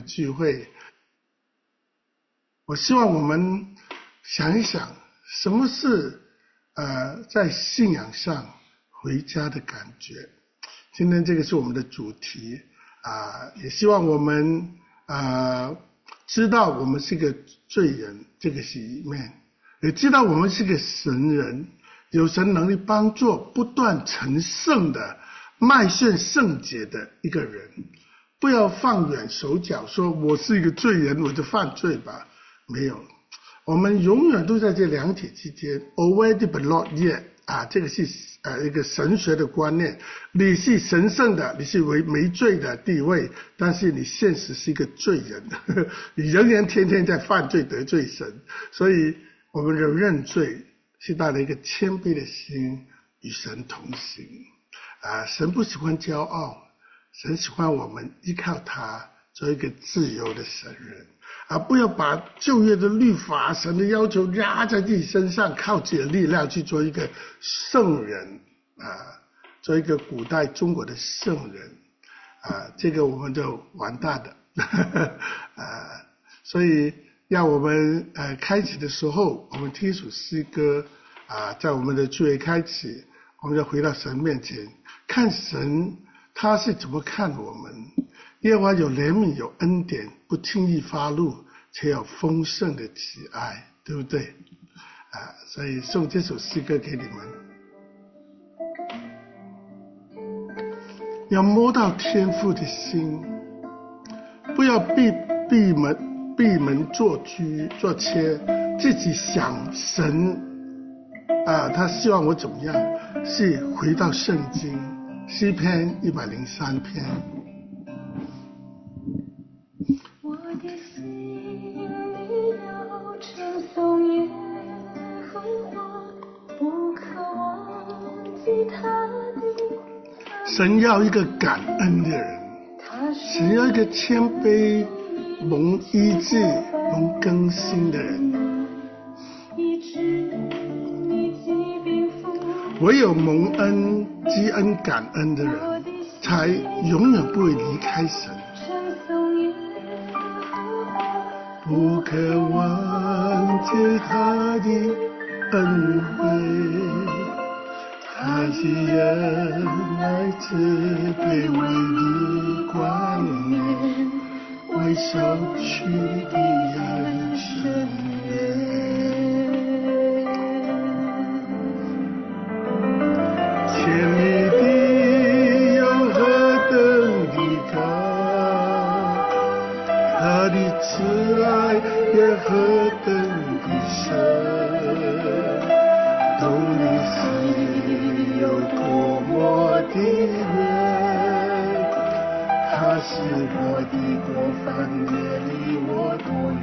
聚会，我希望我们想一想，什么是在信仰上回家的感觉。今天这个是我们的主题也希望我们知道我们是个罪人，这个是一面，也知道我们是个神人，有神能力帮助不断成圣的迈向圣洁的一个人。不要放远手脚说我是一个罪人我就犯罪吧，没有，我们永远都在这两体之间 already but not yet 这个是一个神学的观念，你是神圣的，你是没罪的地位，但是你现实是一个罪人你仍然天天在犯罪得罪神，所以我们的认罪是带了一个谦卑的心与神同行神不喜欢骄傲，神喜欢我们依靠他做一个自由的神人不要把旧约的律法神的要求压在自己身上，靠自己的力量去做一个圣人做一个古代中国的圣人这个我们就完蛋了所以让我们开始的时候，我们听一首诗歌在我们的聚会开始，我们要回到神面前，看神他是怎么看我们。耶和华有怜悯有恩典，不轻易发怒，且有丰盛的慈爱，对不对所以送这首诗歌给你们，要摸到天父的心，不要闭门作居做妾，自己想神他希望我怎么样，是回到圣经诗篇103篇。 我的心里要称颂耶和华，不可忘记他的神要一个感恩的人，神要一个谦卑蒙医治蒙更新的人。唯有蒙恩知恩感恩的人，才永远不会离开神。不可忘记他的恩惠，他是仁爱慈悲为你冠冕，为受屈的人伸千里地有何等的高，他的慈爱也何等的深，懂你是有多么的远，他是我的过犯也离我多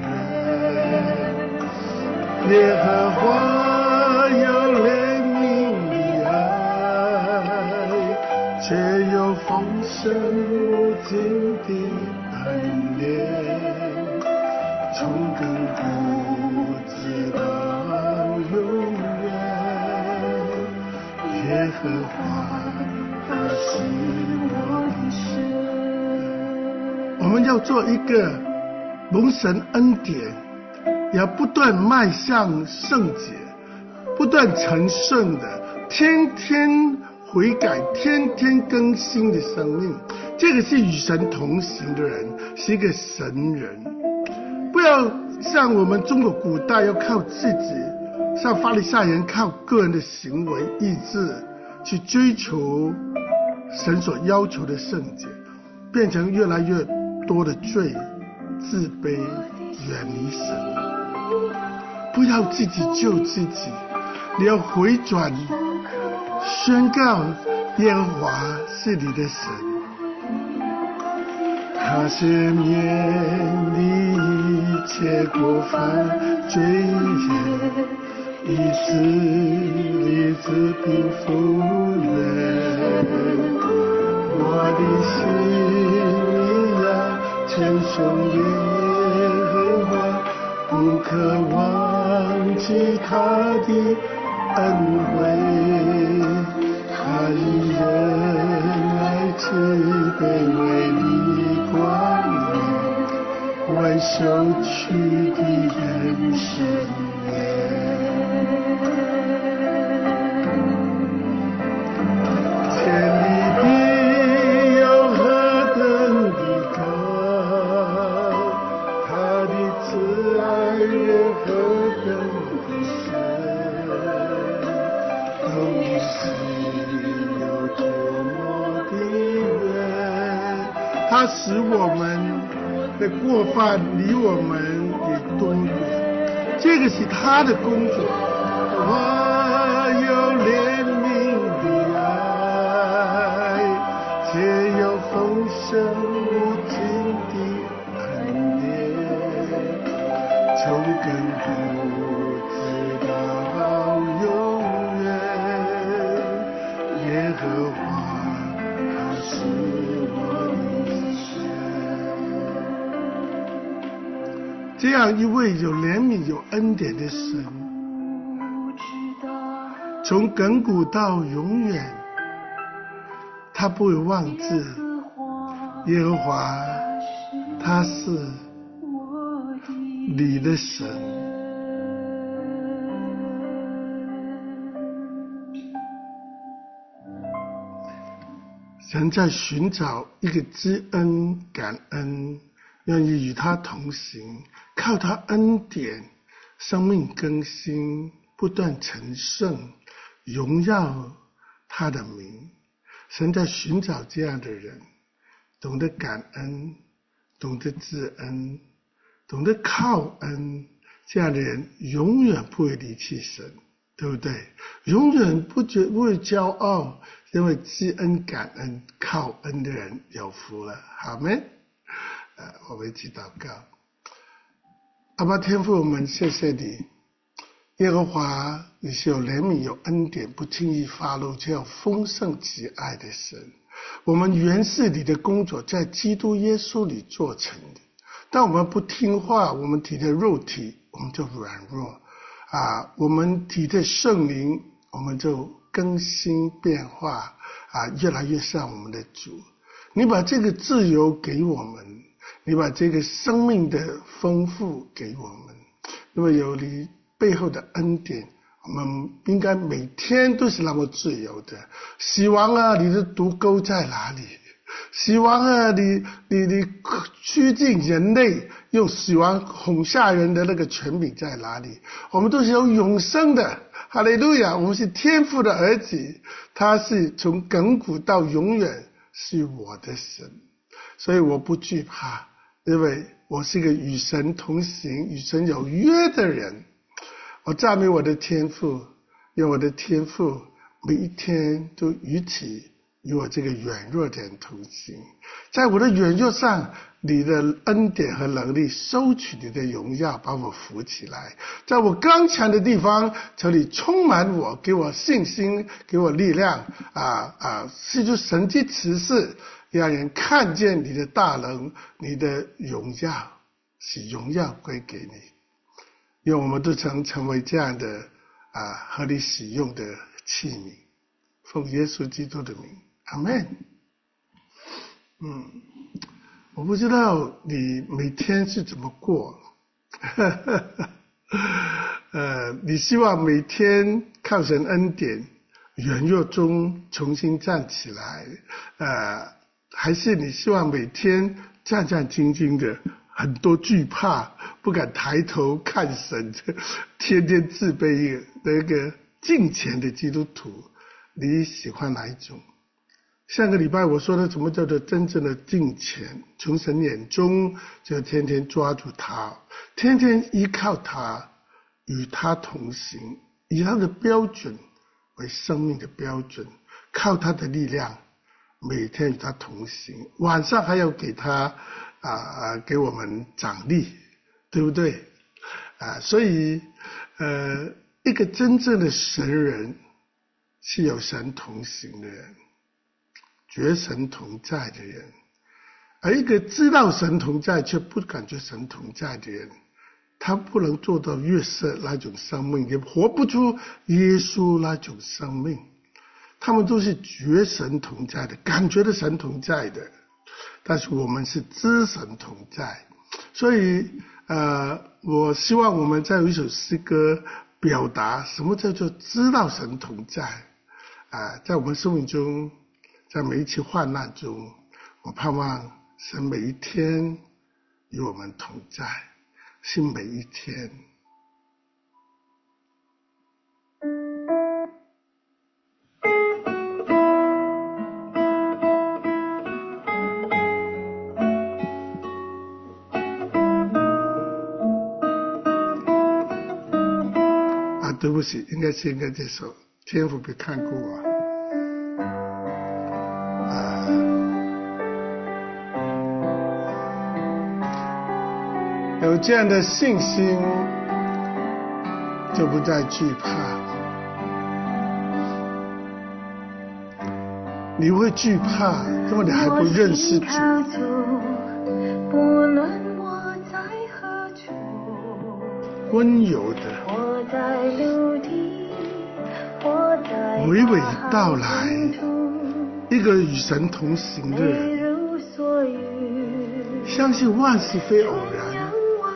远，耶和华有怜悯却有丰盛无尽的恩典，从亘古直到永远，耶和华他是我的神。我们要做一个蒙神恩典，要不断迈向圣洁，不断成圣的，天天悔改，天天更新的生命，这个是与神同行的人，是一个神人。不要像我们中国古代要靠自己，像法利赛人靠个人的行为意志去追求神所要求的圣洁，变成越来越多的罪，自卑，远离神。不要自己救自己，你要回转，宣告耶和华是你的神，他赦免你一切过犯罪孽，以致你治病复原。我的心里要称颂耶和华，不可忘记他的恩惠，他以仁爱慈悲为你冠冕， 受去的人生千里地有何等的高，他的慈爱也何等的深，东西有多么的远，他使我们的过犯离我们也多远，这个是他的工作。我有怜悯的爱，且有丰盛无尽的恩典，从亘古直到永远，耶和华他是我的神。这样一位有怜悯有恩典的神，从亘古到永远，他不会忘记耶和华他是你的神。神在寻找一个知恩感恩愿意与他同行，靠他恩典生命更新，不断成圣，荣耀他的名。神在寻找这样的人，懂得感恩，懂得知恩，懂得靠恩，这样的人永远不会离弃神，对不对？永远不会骄傲，因为知恩感恩靠恩的人有福了。阿们。我们一起祷告。阿爸天父，我们谢谢你，耶和华，你是有怜悯有恩典，不轻易发怒，却有丰盛慈爱的神。我们原是你的工作，在基督耶稣里做成的。当我们不听话，我们体的肉体我们就软弱我们体的圣灵我们就更新变化越来越像我们的主。你把这个自由给我们，你把这个生命的丰富给我们，因为有你背后的恩典，我们应该每天都是那么自由的。死亡你的毒钩在哪里？死亡你驱尽人类用死亡恐吓人的那个权柄在哪里？我们都是有永生的，哈利路亚！我们是天父的儿子，他是从亘古到永远是我的神，所以我不惧怕，因为我是一个与神同行与神有约的人。我赞美我的天父，愿我的天父每一天都与我这个软弱的人同行，在我的软弱上，你的恩典和能力收取你的荣耀，把我扶起来。在我刚强的地方，求你充满我，给我信心，给我力量施出神迹奇事，让人看见你的大能，你的荣耀，使荣耀归给你。愿我们都曾成为这样的合你使用的器皿，奉耶稣基督的名，阿们。我不知道你每天是怎么过你希望每天靠神恩典软弱中重新站起来还是你希望每天战战兢兢的，很多惧怕，不敢抬头看神，天天自卑的一个敬虔的基督徒？你喜欢哪一种？上个礼拜我说的什么叫做真正的敬虔，从神眼中就天天抓住他，天天依靠他，与他同行，以他的标准为生命的标准，靠他的力量每天与他同行，晚上还要给他给我们奖励，对不对所以一个真正的神人是有神同行的人，觉神同在的人。而一个知道神同在却不感觉神同在的人，他不能做到约瑟那种生命，也活不出耶稣那种生命。他们都是觉神同在的，感觉到神同在的，但是我们是知神同在， 所以我希望我们再有一首诗歌表达什么叫做知道神同在在我们生命中，在每一期患难中，我盼望神每一天与我们同在，是每一天。对不起，应该这首天父别看顾我。有这样的信心，就不再惧怕。你会惧怕，因为你还不认识主。 不论我在何处， 温柔的娓娓道来一个与神同行的人，相信万事非偶然，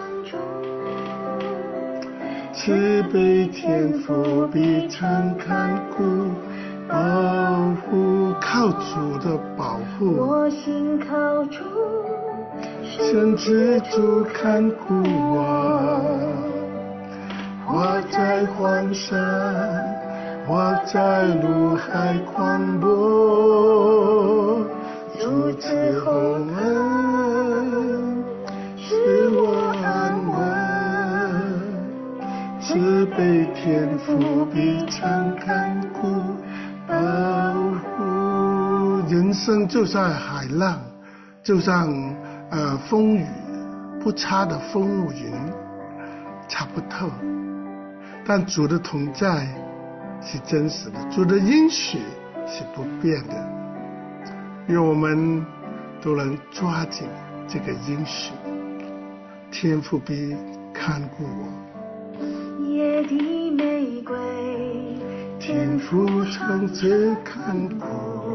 慈悲天父必常看顾保护，靠主的保护， 我心靠主， 神之主看顾我。我在荒山，我在怒海狂波，主赐厚恩，使我安稳。慈悲天父必常看顾保护。人生就像海浪，就像风雨，不差的风云，查不透。但主的同在是真实的，主的应许是不变的，愿我们都能抓紧这个应许。天父必看顾我， 野地玫瑰， 天父常在看顾。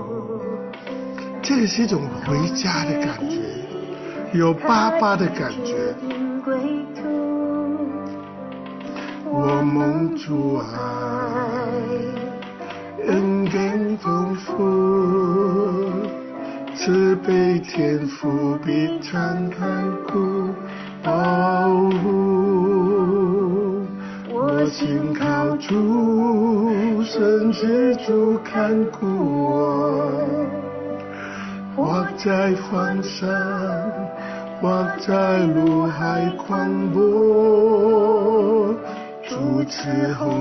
这个是一种回家的感觉，有爸爸的感觉。我蒙主爱，恩典丰富，慈悲天父必常看顾保护。我心靠主，神之主看顾我。我在荒山，我在怒海狂波，主赐厚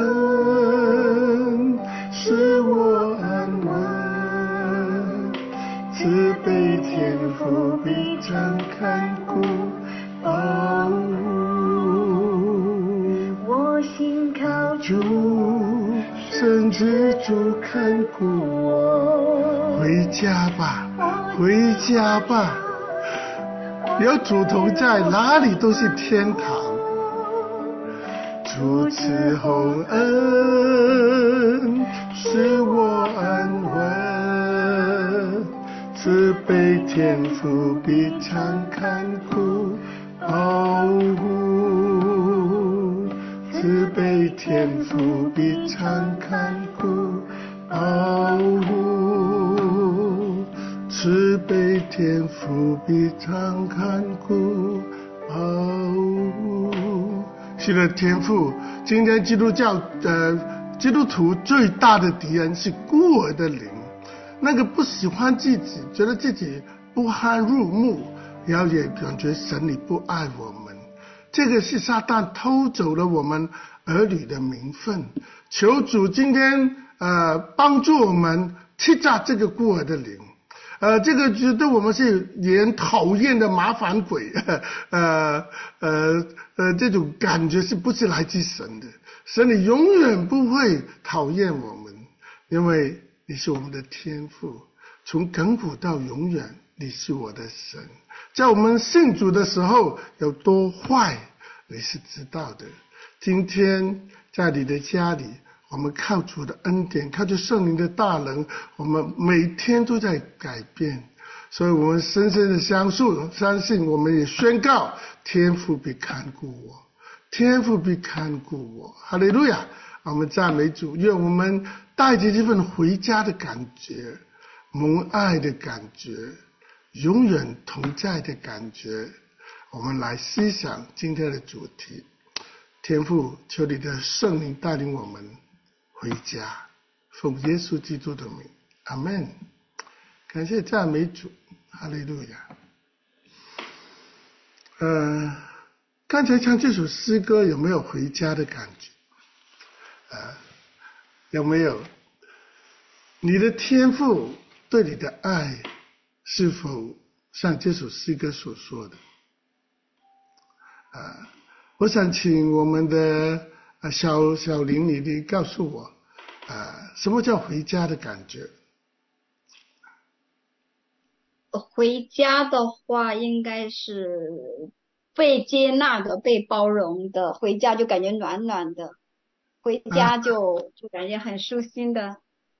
恩，使我安稳。慈悲天父必常看顾保护。 我心靠主， 神之主看顾我。回家吧，回家吧，有主同在，哪里都是天堂。主赐厚恩，使我安稳。慈悲天父必常看顾保护。慈悲天父必常看顾保护。慈悲天父必常看顾保护。是的，天父，今天基督徒最大的敌人是孤儿的灵，那个不喜欢自己，觉得自己不堪入目，然后也感觉神你不爱我们，这个是撒旦偷走了我们儿女的名分。求主今天帮助我们击杀这个孤儿的灵。这个觉得我们是人讨厌的麻烦鬼，这种感觉是不是来自神的？神你永远不会讨厌我们，因为你是我们的天父，从亘古到永远，你是我的神。在我们信主的时候有多坏，你是知道的。今天在你的家里，我们靠主的恩典，靠着圣灵的大能，我们每天都在改变。 所以我们深深的相信，我们也宣告天父必看顾我，天父必看顾我。哈利路亚！我们赞美主，愿我们带着这份回家的感觉，蒙爱的感觉，永远同在的感觉，我们来思想今天的主题。天父，求你的圣灵带领我们回家，奉耶稣基督的名，阿们。感谢赞美主，哈利路亚。刚才唱这首诗歌有没有回家的感觉？有没有？你的天父对你的爱是否像这首诗歌所说的？我想请我们的小林你告诉我，什么叫回家的感觉？ 回家的话，应该是被接纳的、被包容的。回家就感觉暖暖的，回家就感觉很舒心的。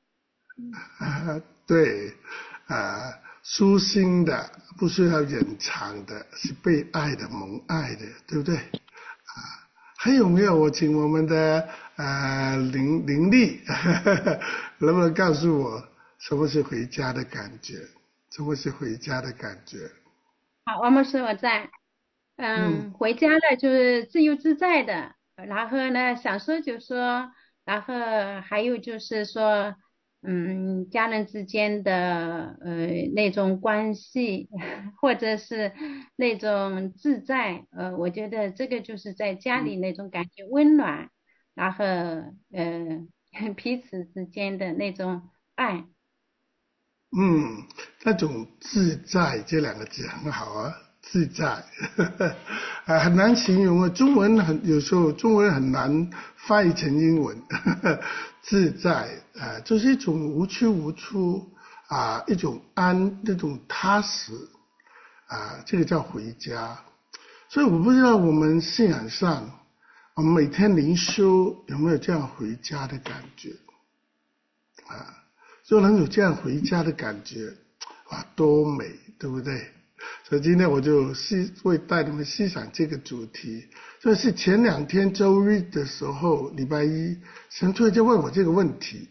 对，舒心的，不需要隐藏的，是被爱的、蒙爱的，对不对？还有没有？我请我们的林丽能不能告诉我什么是回家的感觉？什么是回家的感觉？ 好，王牧师我在。回家了就是自由自在的，然后呢想说就说，然后还有就是说，家人之间的那种关系，或者是那种自在，我觉得这个就是在家里那种感觉温暖，然后彼此之间的那种爱。 那种自在这两个字很好啊，自在很难形容啊，有时候中文很难翻译成英文自在就是一种无拘无束一种那种踏实这个叫回家。所以我不知道我们信仰上，我们每天灵修有没有这样回家的感觉就能有这样回家的感觉，哇，多美，对不对？所以今天我就会带你们思想这个主题。这是前2天周日的时候，礼拜一，神突然就问我这个问题，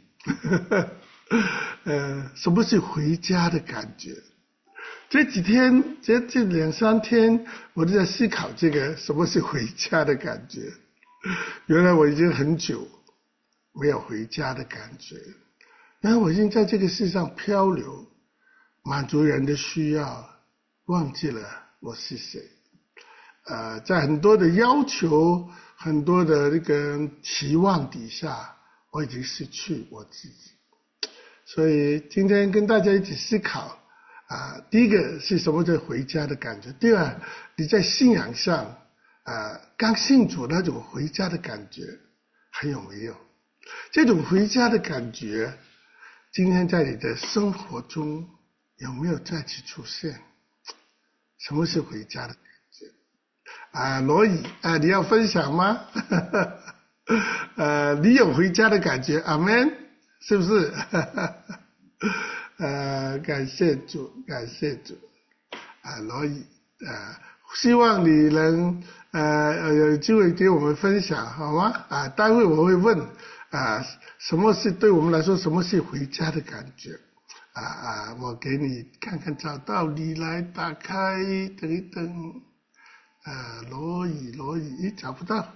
什么是回家的感觉？这几天，这2、3天，我就在思考这个什么是回家的感觉。原来我已经很久没有回家的感觉。然后我已经在这个世上漂流，满足人的需要，忘记了我是谁。在很多的要求、很多的那个期望底下，我已经失去我自己。所以今天跟大家一起思考第一个是什么叫回家的感觉？第二，你在信仰上刚信主那种回家的感觉还有没有？这种回家的感觉今天在你的生活中有没有再次出现？什么是回家的感觉？罗乙你要分享吗？你有回家的感觉，阿们，是不是？感谢主，感谢主。罗乙希望你能有机会给我们分享，好吗？待会我会问什么是对我们来说，什么是回家的感觉？我给你看看，找到你来打开，等一等。罗乙，找不到。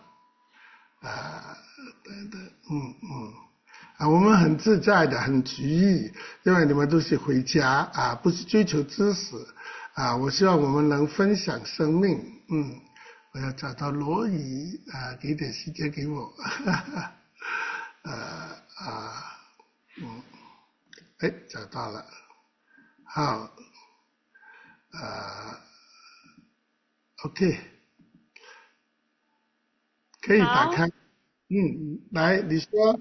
我们很自在的，很随意，因为你们都是回家不是追求知识我希望我们能分享生命。我要找到罗乙给点时间给我。找到了，好，OK， 可以打开。来，你说。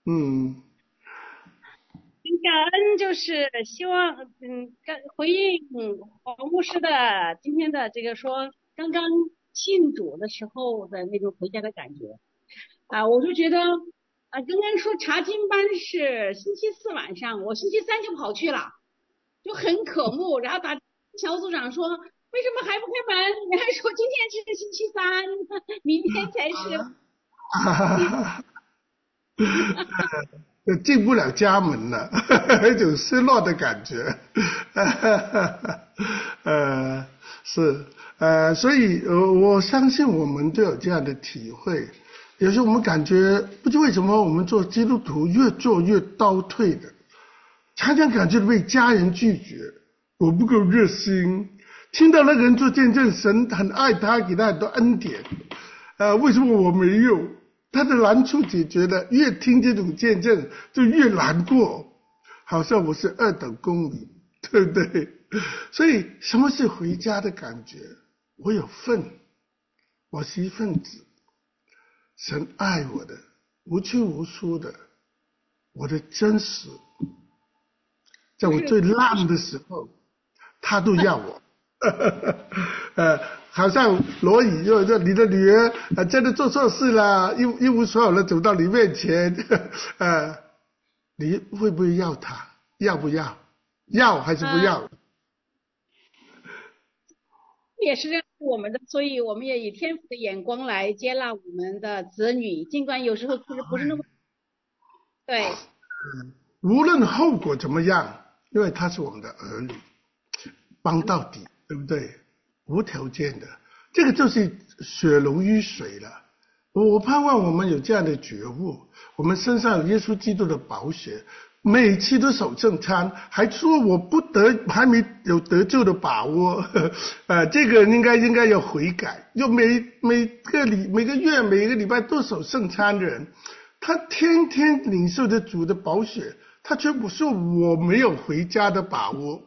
感恩就是希望回应黄牧师的今天的这个说刚刚信主的时候的那种回家的感觉我就觉得刚刚说查经班是星期4晚上，我星期3就跑去了就很渴慕，然后打小组长说为什么还不开门？你还说今天是星期三，明天才是。 进不了家门了，有种失落的感觉。是所以我相信我们都有这样的体会。有时候我们感觉不知为什么我们做基督徒越做越倒退的，常常感觉被家人拒绝，我不够热心。听到那个人做见证，神很爱他，给他很多恩典，为什么我没有？他的难处解决了，越听这种见证就越难过，好像我是二等公民，对不对？所以什么是回家的感觉？我有份，我是一份子，神爱我的，无拘无束的，我的真实，在我最烂的时候他都要我。好像罗以说你的女儿真的做错事了，一无所有了，走到你面前，你会不会要她？要不要？要还是不要？ 也是让我们的，所以我们也以天父的眼光来接纳我们的子女，尽管有时候其实不是那么对。 无论后果怎么样，因为他是我们的儿女，帮到底，对不对？无条件的，这个就是血浓于水了。我盼望我们有这样的觉悟，我们身上有耶稣基督的宝血，每期都守正餐，还说我还没有得救的把握，这个应该要悔改。就每个月每个礼拜都守圣餐的人，他天天领受着主的宝血，他却不说我没有回家的把握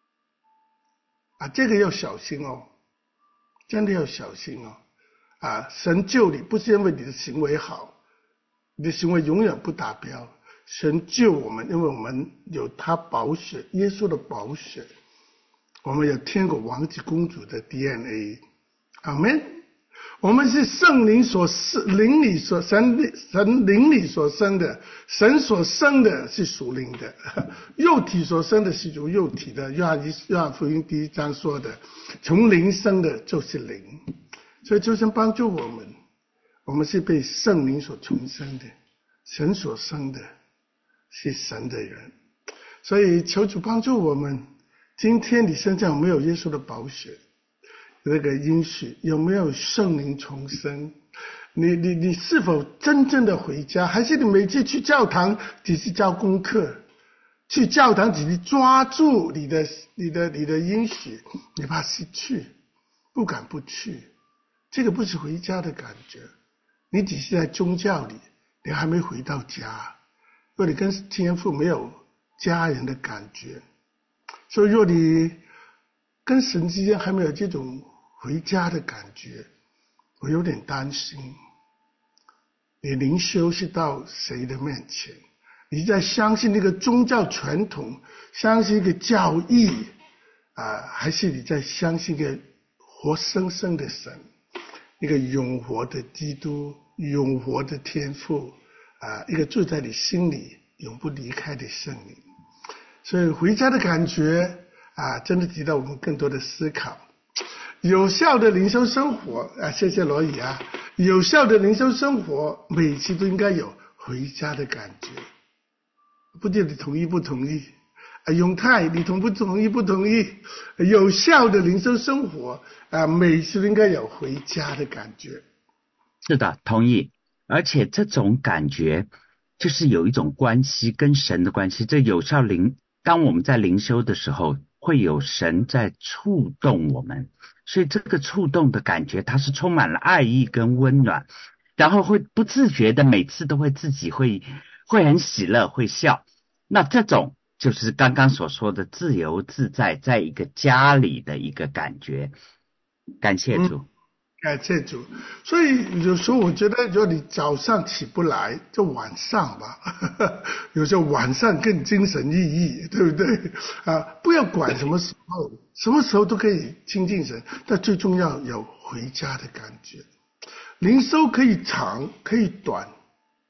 这个要小心哦，真的要小心哦。神救你不是因为你的行为好，你的行为永远不达标。神救我们，因为我们有他宝血，耶稣的宝血，我们有天国王子公主的 DNA。阿们。我们是圣灵所灵里所神灵里所生的，神所生的是属灵的，肉体所生的是属肉体的。约翰福音1章说的，从灵生的就是灵。所以求神帮助我们是被圣灵所重生的，神所生的是神的人。所以求主帮助我们，今天你身上有没有耶稣的宝血？那个应许有没有圣灵重生？你是否真正的回家？还是你每次去教堂只是交功课？去教堂只是抓住你的应许，你怕失去，不敢不去。这个不是回家的感觉，你只是在宗教里，你还没回到家，若你跟天父没有家人的感觉，所以若你跟神之间还没有这种回家的感觉，我有点担心。你灵修是到谁的面前？你在相信那个宗教传统，相信一个教义还是你在相信一个活生生的神，一个永活的基督，永活的天父一个住在你心里永不离开的圣灵。所以回家的感觉真的值得我们更多的思考。有效的灵修生活谢谢罗宇有效的灵修生活每次都应该有回家的感觉。不知道你同意不同意？永泰你同不同意？不同意？有效的灵修生活每次都应该有回家的感觉。 是的，同意。而且这种感觉就是有一种关系，跟神的关系。这有效当我们在灵修的时候，会有神在触动我们，所以这个触动的感觉它是充满了爱意跟温暖，然后会不自觉的每次都会自己会很喜乐，会笑。那这种就是刚刚所说的自由自在，在一个家里的一个感觉。感谢主。 感谢主。所以有时候我觉得，如果你早上起不来，就晚上吧。有时候晚上更精神奕奕，对不对？不要管什么时候，什么时候都可以亲近神，但最重要有回家的感觉。灵修可以长，可以短，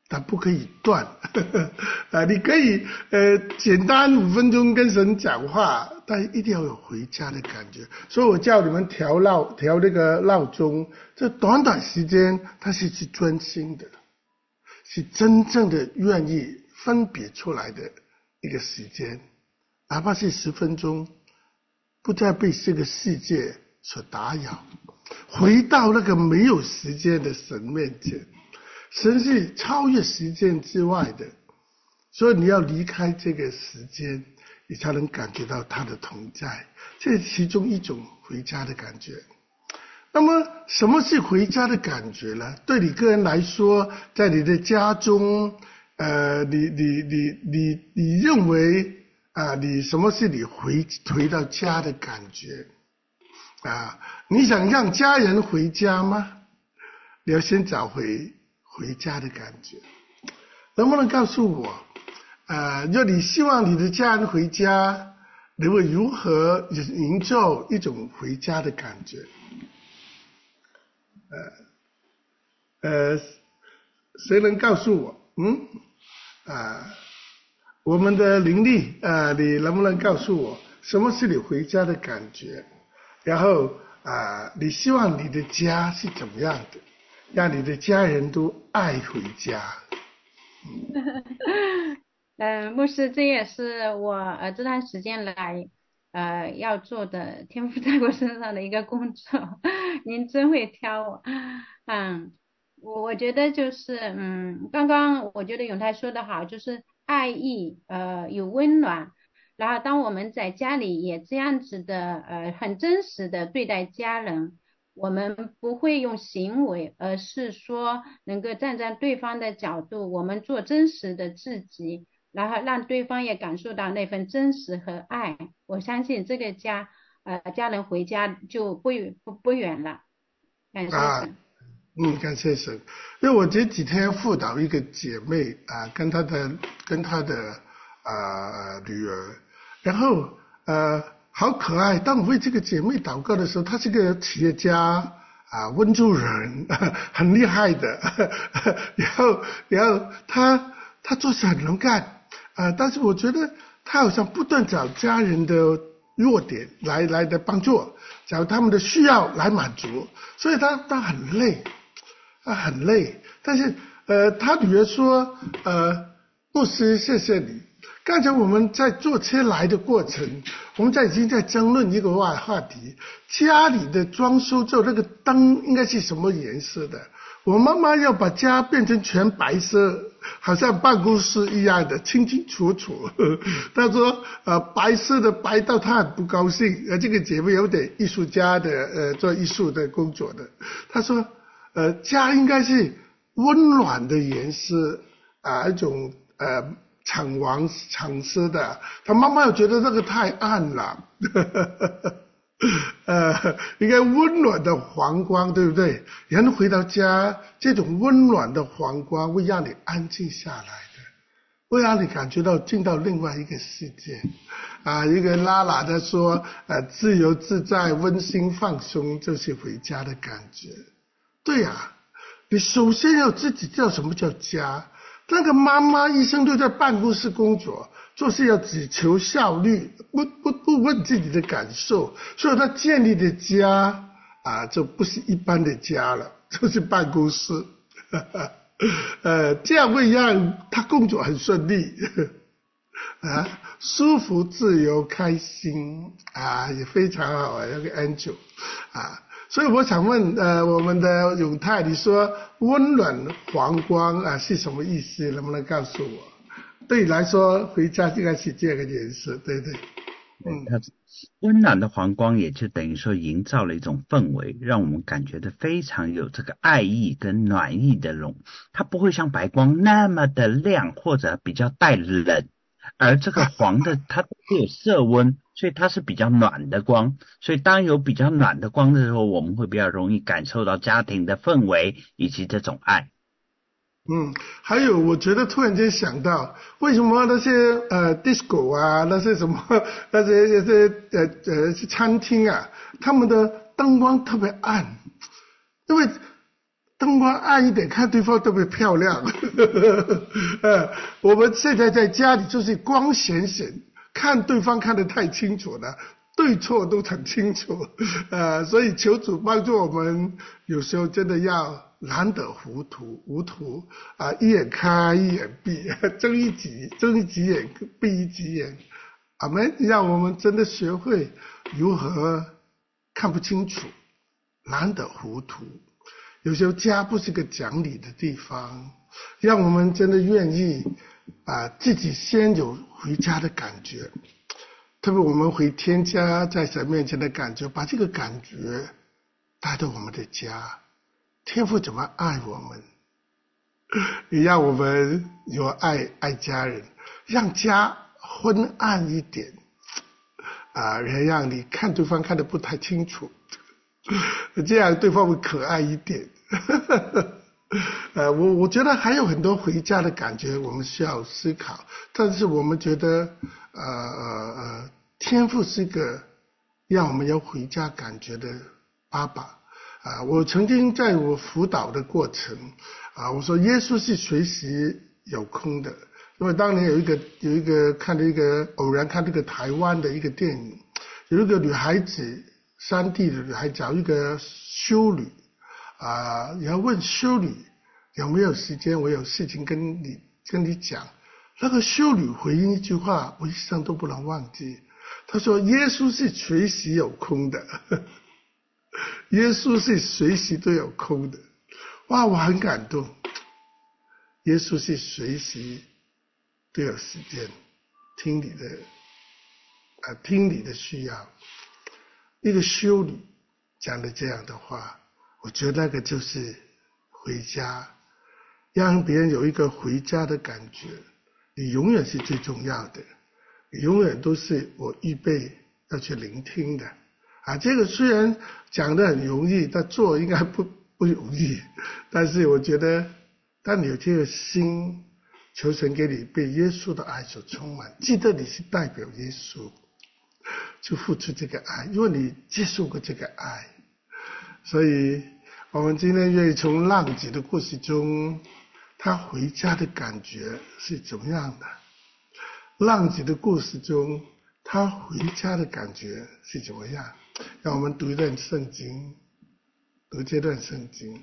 它不可以断。你可以简单5分钟跟神讲话，但一定要有回家的感觉。所以我叫你们调那个闹钟，这短短时间它是专心的，是真正的愿意分别出来的一个时间，哪怕是10分钟，不再被这个世界所打扰，回到那个没有时间的神面前。神是超越时间之外的，所以你要离开这个时间，你才能感觉到他的同在，这是其中一种回家的感觉。那么什么是回家的感觉呢？对你个人来说，在你的家中，你认为你什么是你回到家的感觉啊？你想让家人回家吗？你要先找回家的感觉。能不能告诉我若你希望你的家人回家，你会如何营造一种回家的感觉？谁能告诉我？我们的灵力你能不能告诉我什么是你回家的感觉？然后你希望你的家是怎么样的，让你的家人都爱回家？ 牧师，这也是我这段时间来要做的天父在我身上的一个工作。您真会挑我。我觉得就是刚刚我觉得永泰说的好，就是爱意有温暖，然后当我们在家里也这样子的很真实的对待家人，我们不会用行为，而是说能够站在对方的角度，我们做真实的自己，然后让对方也感受到那份真实和爱。我相信这个家人回家就不远了。感谢神。 感谢神。因为我这几天辅导一个姐妹跟她的女儿，然后好可爱。当我为这个姐妹祷告的时候，她是个企业家温州人，很厉害的。然后她做事很能干但是我觉得她好像不断找家人的弱点来的帮助，找他们的需要来满足，所以她很累。很累，但是他女儿说牧师谢谢你。刚才我们在坐车来的过程，我们已经在争论一个话题，家里的装修之后那个灯应该是什么颜色的。我妈妈要把家变成全白色，好像办公室一样的清清楚楚。她说白色的白到她很不高兴。这个姐妹有点艺术家的做艺术的工作的，她说家应该是温暖的颜色一种橙色的。他妈妈又觉得这个太暗了，应该温暖的黄光，对不对？人回到家，这种温暖的黄光会让你安静下来的，会让你感觉到进到另外一个世界一个拉拉的说自由自在温馨放松就是回家的感觉。对你首先要自己知道什么叫家。那个妈妈一生都在办公室工作，做事要只求效率，不问自己的感受，所以她建立的家就不是一般的家了，就是办公室。这样会让她工作很顺利舒服自由开心也非常好那个 Angel 所以我想问我们的永泰，你说温暖黄光是什么意思？能不能告诉我？对你来说回家应该是这个颜色，对对。 温暖的黄光也就等于说营造了一种氛围，让我们感觉到非常有这个爱意跟暖意的它不会像白光那么的亮或者比较带冷，而这个黄的它会有色温，所以它是比较暖的光，所以当有比较暖的光的时候，我们会比较容易感受到家庭的氛围以及这种爱。 还有我觉得突然间想到，为什么那些disco 那些什么那些餐厅他们的灯光特别暗，因为灯灯光暗一点，看对方特别漂亮。我们现在在家里就是光显显，看对方看得太清楚了，对错都很清楚。所以求主帮助我们，有时候真的要难得糊涂一眼开一眼闭，睁一只眼闭一只眼。阿们，让我们真的学会如何看不清楚，难得糊涂。有时候家不是个讲理的地方，让我们真的愿意自己先有回家的感觉，特别我们回天家在神面前的感觉，把这个感觉带到我们的家。天父怎么爱我们，你让我们有爱家人，让家昏暗一点让你看对方看得不太清楚，这样对方会可爱一点。我觉得还有很多回家的感觉我们需要思考，但是我们觉得天父是一个让我们有回家感觉的爸爸。我曾经在我辅导的过程我说耶稣是随时有空的，因为当年有一个偶然看这个台湾的一个电影，有一个女孩子，山地的女孩找一个修女然后问修女有没有时间，我有事情跟你讲。那个修女回应一句话，我一生都不能忘记。她说耶稣是随时有空的，耶稣是随时都有空的。哇，我很感动，耶稣是随时都有时间听你的需要。一个修女讲的这样的话，我觉得那个就是回家，让别人有一个回家的感觉。你永远是最重要的，你永远都是我预备要去聆听的这个虽然讲得很容易，但做应该不容易。但是我觉得当你有这个心，求神给你被耶稣的爱所充满，记得你是代表耶稣去付出这个爱，因为你接受过这个爱。所以我们今天愿意从浪子的故事中，他回家的感觉是怎么样的？浪子的故事中，他回家的感觉是怎么样？让我们读一段圣经，读这段圣经。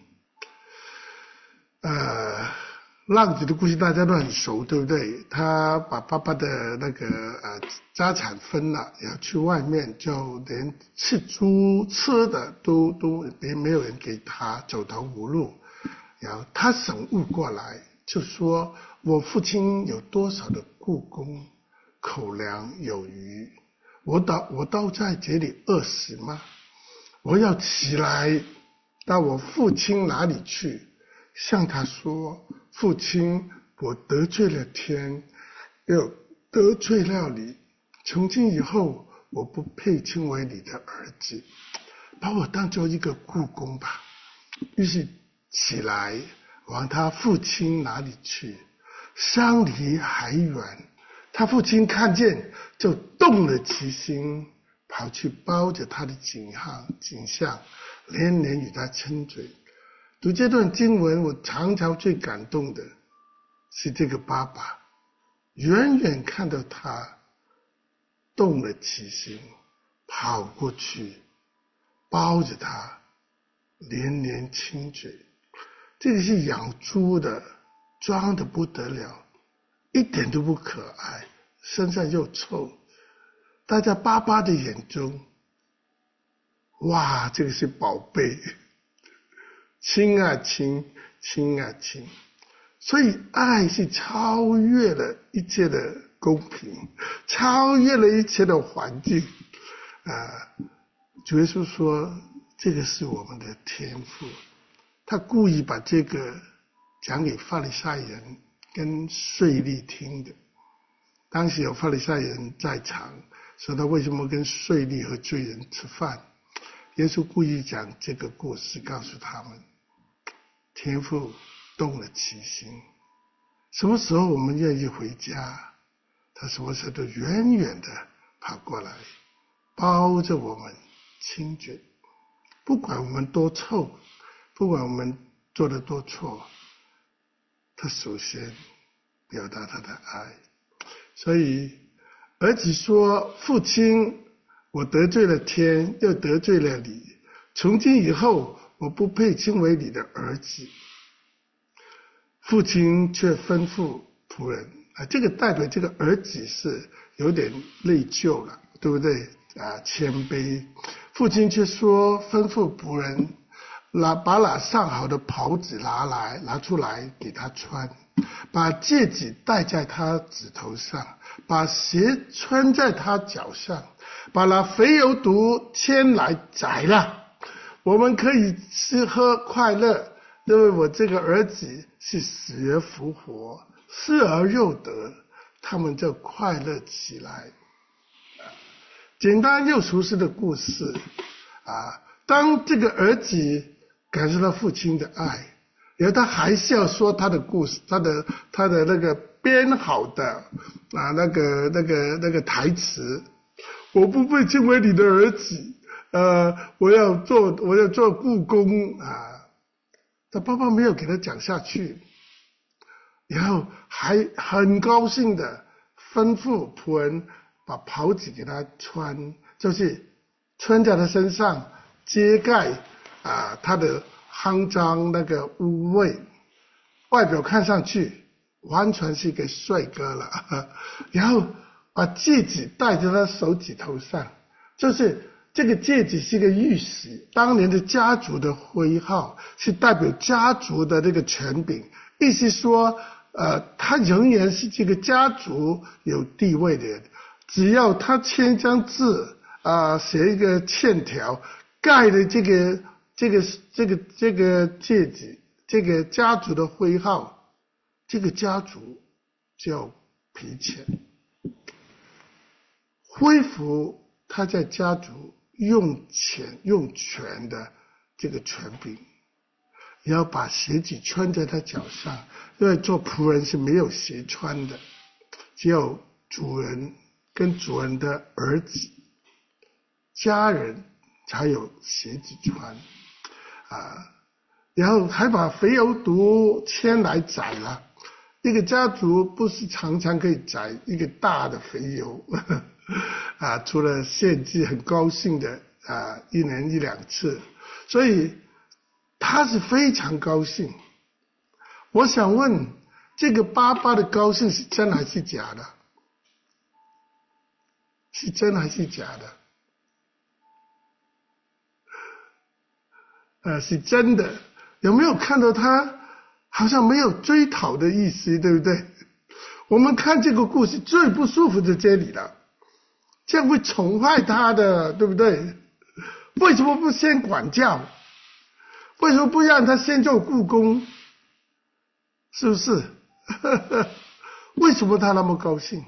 浪子的故事大家都很熟，对不对？他把爸爸的那个家产分了，要去外面，就连吃猪吃的都没有人给他，走投无路。然后他醒悟过来，就说我父亲有多少的雇工，口粮有余，我倒在这里饿死吗？我要起来到我父亲那里去，向他说，父亲，我得罪了天，又得罪了你，从今以后我不配称为你的儿子，把我当作一个雇工吧。于是起来往他父亲那里去，相离还远，他父亲看见就动了其心，跑去抱着他的颈项，连连与他亲嘴。读这段经文，我常常最感动的是这个爸爸远远看到他动了其心，跑过去抱着他，连连亲嘴。这个是养猪的，装的不得了，一点都不可爱，身上又臭。大家爸爸的眼中，哇，这个是宝贝，亲啊亲，亲啊亲。所以爱是超越了一切的公平，超越了一切的环境主耶稣说这个是我们的天父，他故意把这个讲给法利赛人跟税吏听的。当时有法利赛人在场，说他为什么跟税吏和罪人吃饭，耶稣故意讲这个故事告诉他们，天父动了其心。什么时候我们愿意回家，他什么时候都远远的跑过来抱着我们亲嘴，不管我们多臭，不管我们做了多错，他首先表达他的爱。所以儿子说：“父亲，我得罪了天，又得罪了你，从今以后我不配称为你的儿子。”父亲却吩咐仆人这个代表这个儿子是有点内疚了，对不对谦卑。父亲却说：“吩咐仆人把那上好的袍子拿出来给他穿，把戒指戴在他指头上，把鞋穿在他脚上，把那肥油犊牵来宰了，我们可以吃喝快乐，因为我这个儿子是死而复活，失而又得，他们就快乐起来。”简单又熟悉的故事当这个儿子感受到父亲的爱，然后他还是要说他的故事，他的那个编好的那个台词：“我不配称为你的儿子，我要做雇工他爸爸没有给他讲下去，然后还很高兴的吩咐仆人把袍子给他穿，就是穿在他身上，遮盖他的肮脏那个污秽，外表看上去完全是一个帅哥了。然后把戒指戴在他手指头上，就是这个戒指是一个玉玺，当年的家族的徽号，是代表家族的这个权柄，意思说他仍然是这个家族有地位的人，只要他签张字写一个欠条，盖的这个戒指，这个家族的徽号，这个家族就要赔钱，恢复他在家族用权的这个权柄，也要把鞋子穿在他脚上，因为做仆人是没有鞋穿的，只有主人跟主人的儿子家人才有鞋子穿然后还把肥油犊牵来宰了。一个家族不是常常可以宰一个大的肥油除了献祭很高兴的1年1、2次，所以他是非常高兴。我想问，这个爸爸的高兴是真还是假的？是真还是假的？是真的。有没有看到他好像没有追讨的意思，对不对？我们看这个故事最不舒服的这里了，这样会宠坏他的，对不对？为什么不先管教？为什么不让他先做雇工？是不是？为什么他那么高兴？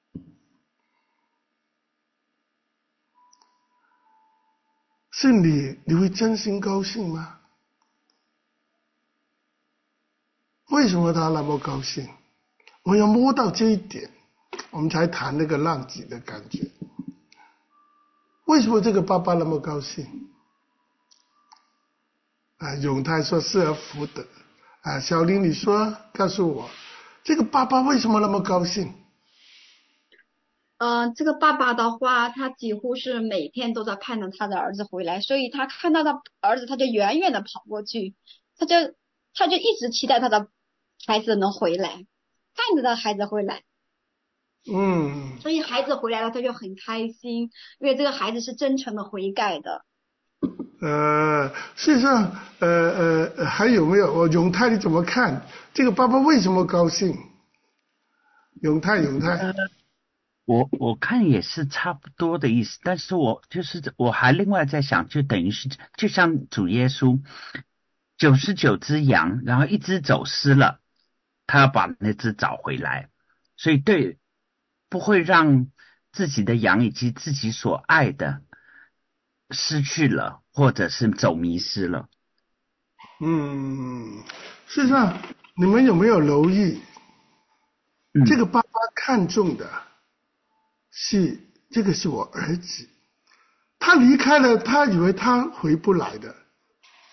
是你会真心高兴吗？为什么他那么高兴？我要摸到这一点，我们才谈那个浪子的感觉。为什么这个爸爸那么高兴？永泰说失而复得。小林你说，告诉我，这个爸爸为什么那么高兴？ 这个爸爸的话，他几乎是每天都在看着他的儿子回来，所以他看到他儿子，他就远远的跑过去，他就一直期待他的孩子能回来，看着他孩子回来。所以孩子回来了，他就很开心，因为这个孩子是真诚的悔改的。 事实上，还有没有？永泰你怎么看？这个爸爸为什么高兴？永泰。 我看也是差不多的意思，但是我还另外在想，就等于是就像主耶稣99只羊，然后一只走失了，他要把那只找回来，所以不会让自己的羊以及自己所爱的失去了，或者是走迷失了。 事实上，你们有没有留意，这个爸爸看重的是这个是我儿子，他离开了，他以为他回不来的，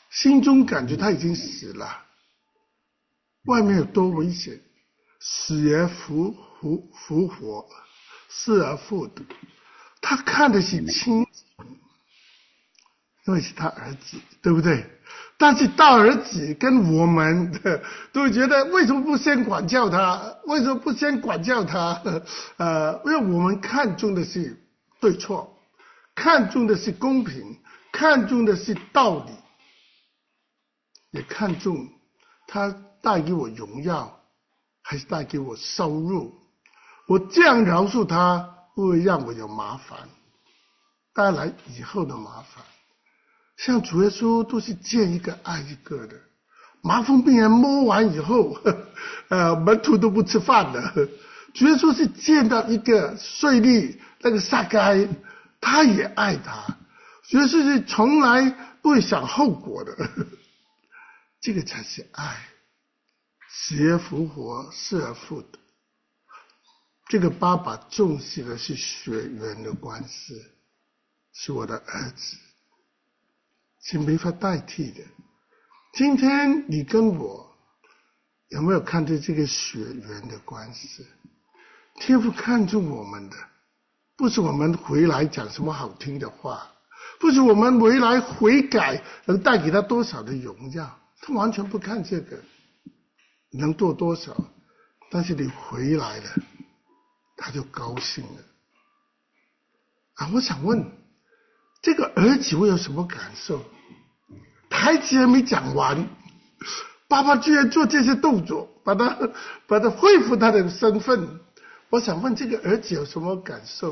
心中感觉他已经死了，外面有多危险，死而复活，失而复得。他看的是清楚，因为是他儿子，对不对？但是大儿子跟我们都会觉得，为什么不先管教他？为什么不先管教他？因为我们看重的是对错，看重的是公平，看重的是道理，也看重他带给我荣耀，还是带给我收入。我这样饶恕他，会不会让我有麻烦，带来以后的麻烦？像主耶稣都是见一个爱一个的，麻风病人摸完以后，门徒都不吃饭了。主耶稣是见到一个税吏那个撒该，他也爱他，主耶稣是从来不会想后果的。这个才是爱，死而复活，失而复得。这个爸爸重视的是血缘的关系，是我的儿子，是没法代替的。今天你跟我有没有看到这个血缘的关系？天父看重我们的，不是我们回来讲什么好听的话，不是我们回来悔改能带给他多少的荣耀，他完全不看这个能做多少，但是你回来了，他就高兴了。我想问，这个儿子会有什么感受？台词还没讲完，爸爸居然做这些动作，把他恢复他的身份。我想问，这个儿子有什么感受？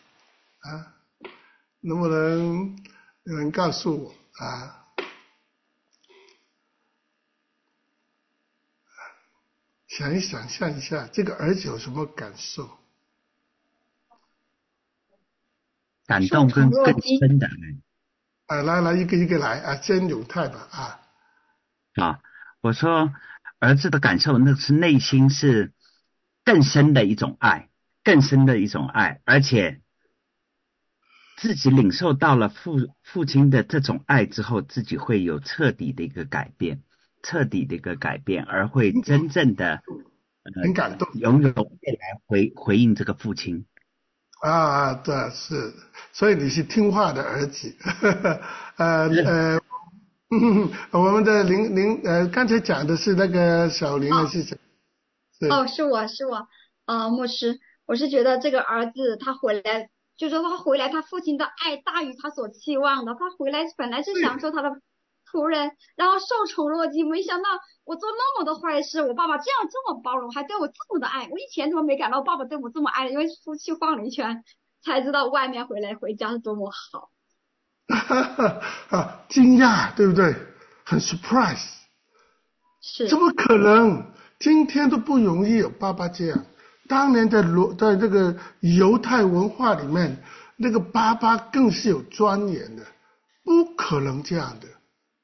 能不能有人告诉我想象一下，这个儿子有什么感受？ 感动跟更深的爱。 来一个一个来先永泰吧我说儿子的感受，那是内心是更深的一种爱，更深的一种爱，而且自己领受到了父亲的这种爱之后，自己会有彻底的一个改变，而会真正的很感动， 拥有未来回应这个父亲。 对，是，所以你是听话的儿子。我们的刚才讲的是那个小林还是谁？ 是我，牧师，我是觉得这个儿子他回来，就是说他回来，他父亲的爱大于他所期望的，他回来本来是享受他的仆人，然后受宠若惊，没想到我做那么多坏事，我爸爸这么包容，还对我这么的爱，我以前怎么没感到爸爸对我这么爱？因为出去晃了一圈，才知道外面回家是多么好。 惊讶，对不对？很 surprise， 是， 怎么可能？今天都不容易有爸爸这样。当年在这个犹太文化里面，那个爸爸更是有尊严的，不可能这样的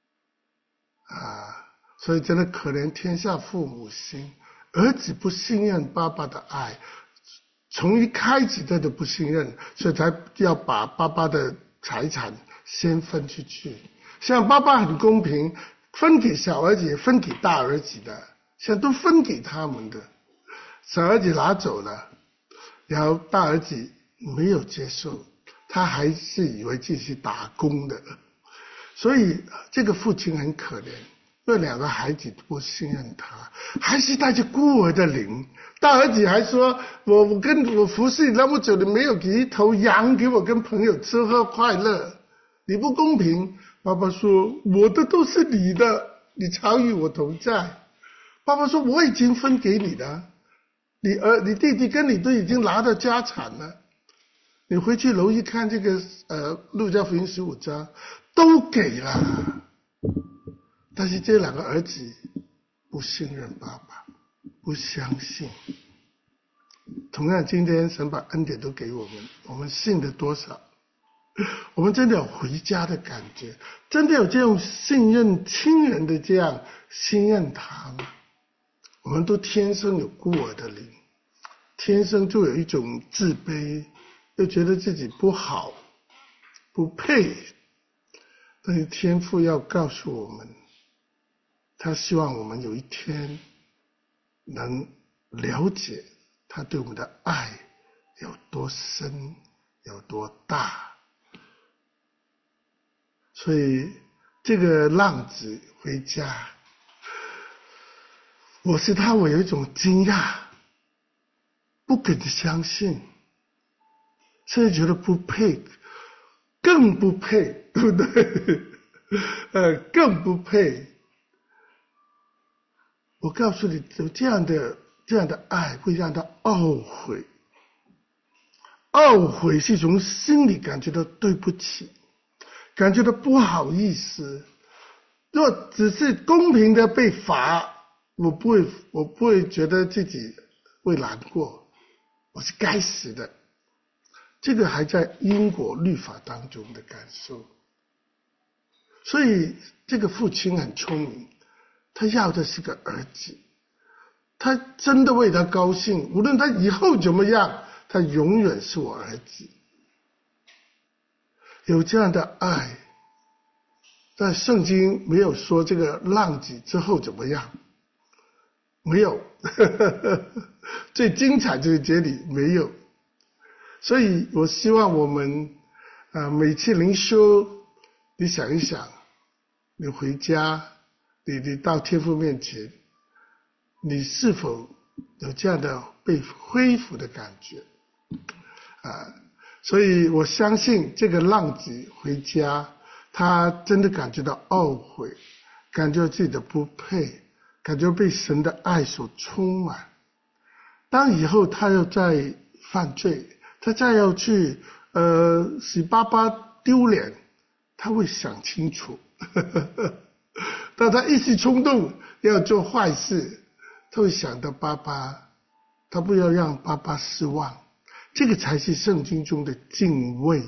所以真的可怜天下父母心，儿子不信任爸爸的爱，从一开始他就不信任，所以才要把爸爸的财产先分出去。像爸爸很公平，分给小儿子也分给大儿子的，现在都分给他们的，小儿子拿走了，然后大儿子没有接受，他还是以为自己是打工的，所以这个父亲很可怜，因为两个孩子都不信任他，还是带着孤儿的灵。大儿子还说，我服侍你那么久，你没有给一头羊给我跟朋友吃喝快乐，你不公平。爸爸说，我的都是你的，你常与我同在。爸爸说，我已经分给你的，你弟弟跟你都已经拿到家产了，你回去楼一看这个路加福音15章都给了。但是这两个儿子不信任爸爸，不相信。同样今天神把恩典都给我们，我们信的多少？我们真的有回家的感觉，真的有这种信任亲人的这样信任他吗？我们都天生有孤儿的灵，天生就有一种自卑，又觉得自己不好不配， 但是天父要告诉我们，他希望我们有一天能了解他对我们的爱有多深有多大。所以这个浪子回家，我有一种惊讶，不敢相信，甚至觉得不配，更不配，对不对？更不配。我告诉你，有这样的爱会让他懊悔，懊悔是从心里感觉到对不起，感觉到不好意思。若只是公平的被罚，我不会觉得自己会难过，我是该死的。这个还在因果律法当中的感受。所以这个父亲很聪明，他要的是个儿子，他真的为他高兴，无论他以后怎么样，他永远是我儿子。有这样的爱，但圣经没有说这个浪子之后怎么样，没有最精彩这个节里没有。所以我希望我们每次灵修，你想一想，你回家，你到天父面前，你是否有这样的被恢复的感觉所以我相信这个浪子回家，他真的感觉到懊悔，感觉自己的不配，感觉被神的爱所充满。当以后他又再犯罪，他再要去使爸爸丢脸，他会想清楚当他一时冲动要做坏事，他会想到爸爸，他不要让爸爸失望。这个才是圣经中的敬畏，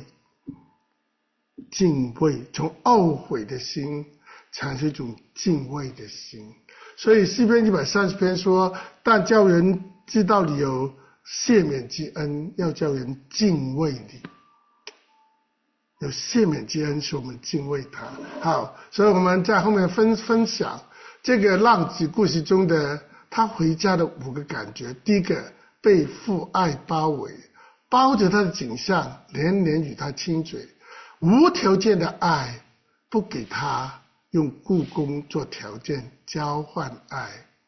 从懊悔的心产生一种敬畏的心。所以诗篇130篇说，但叫人知道你有赦免之恩，要叫人敬畏你。有赦免之恩，使我们敬畏他。好，所以我们在后面分享这个浪子故事中的他回家的5个感觉。第一个，被父爱包围，包着他的景象，连连与他亲嘴，无条件的爱，不给他用雇工做条件交换爱。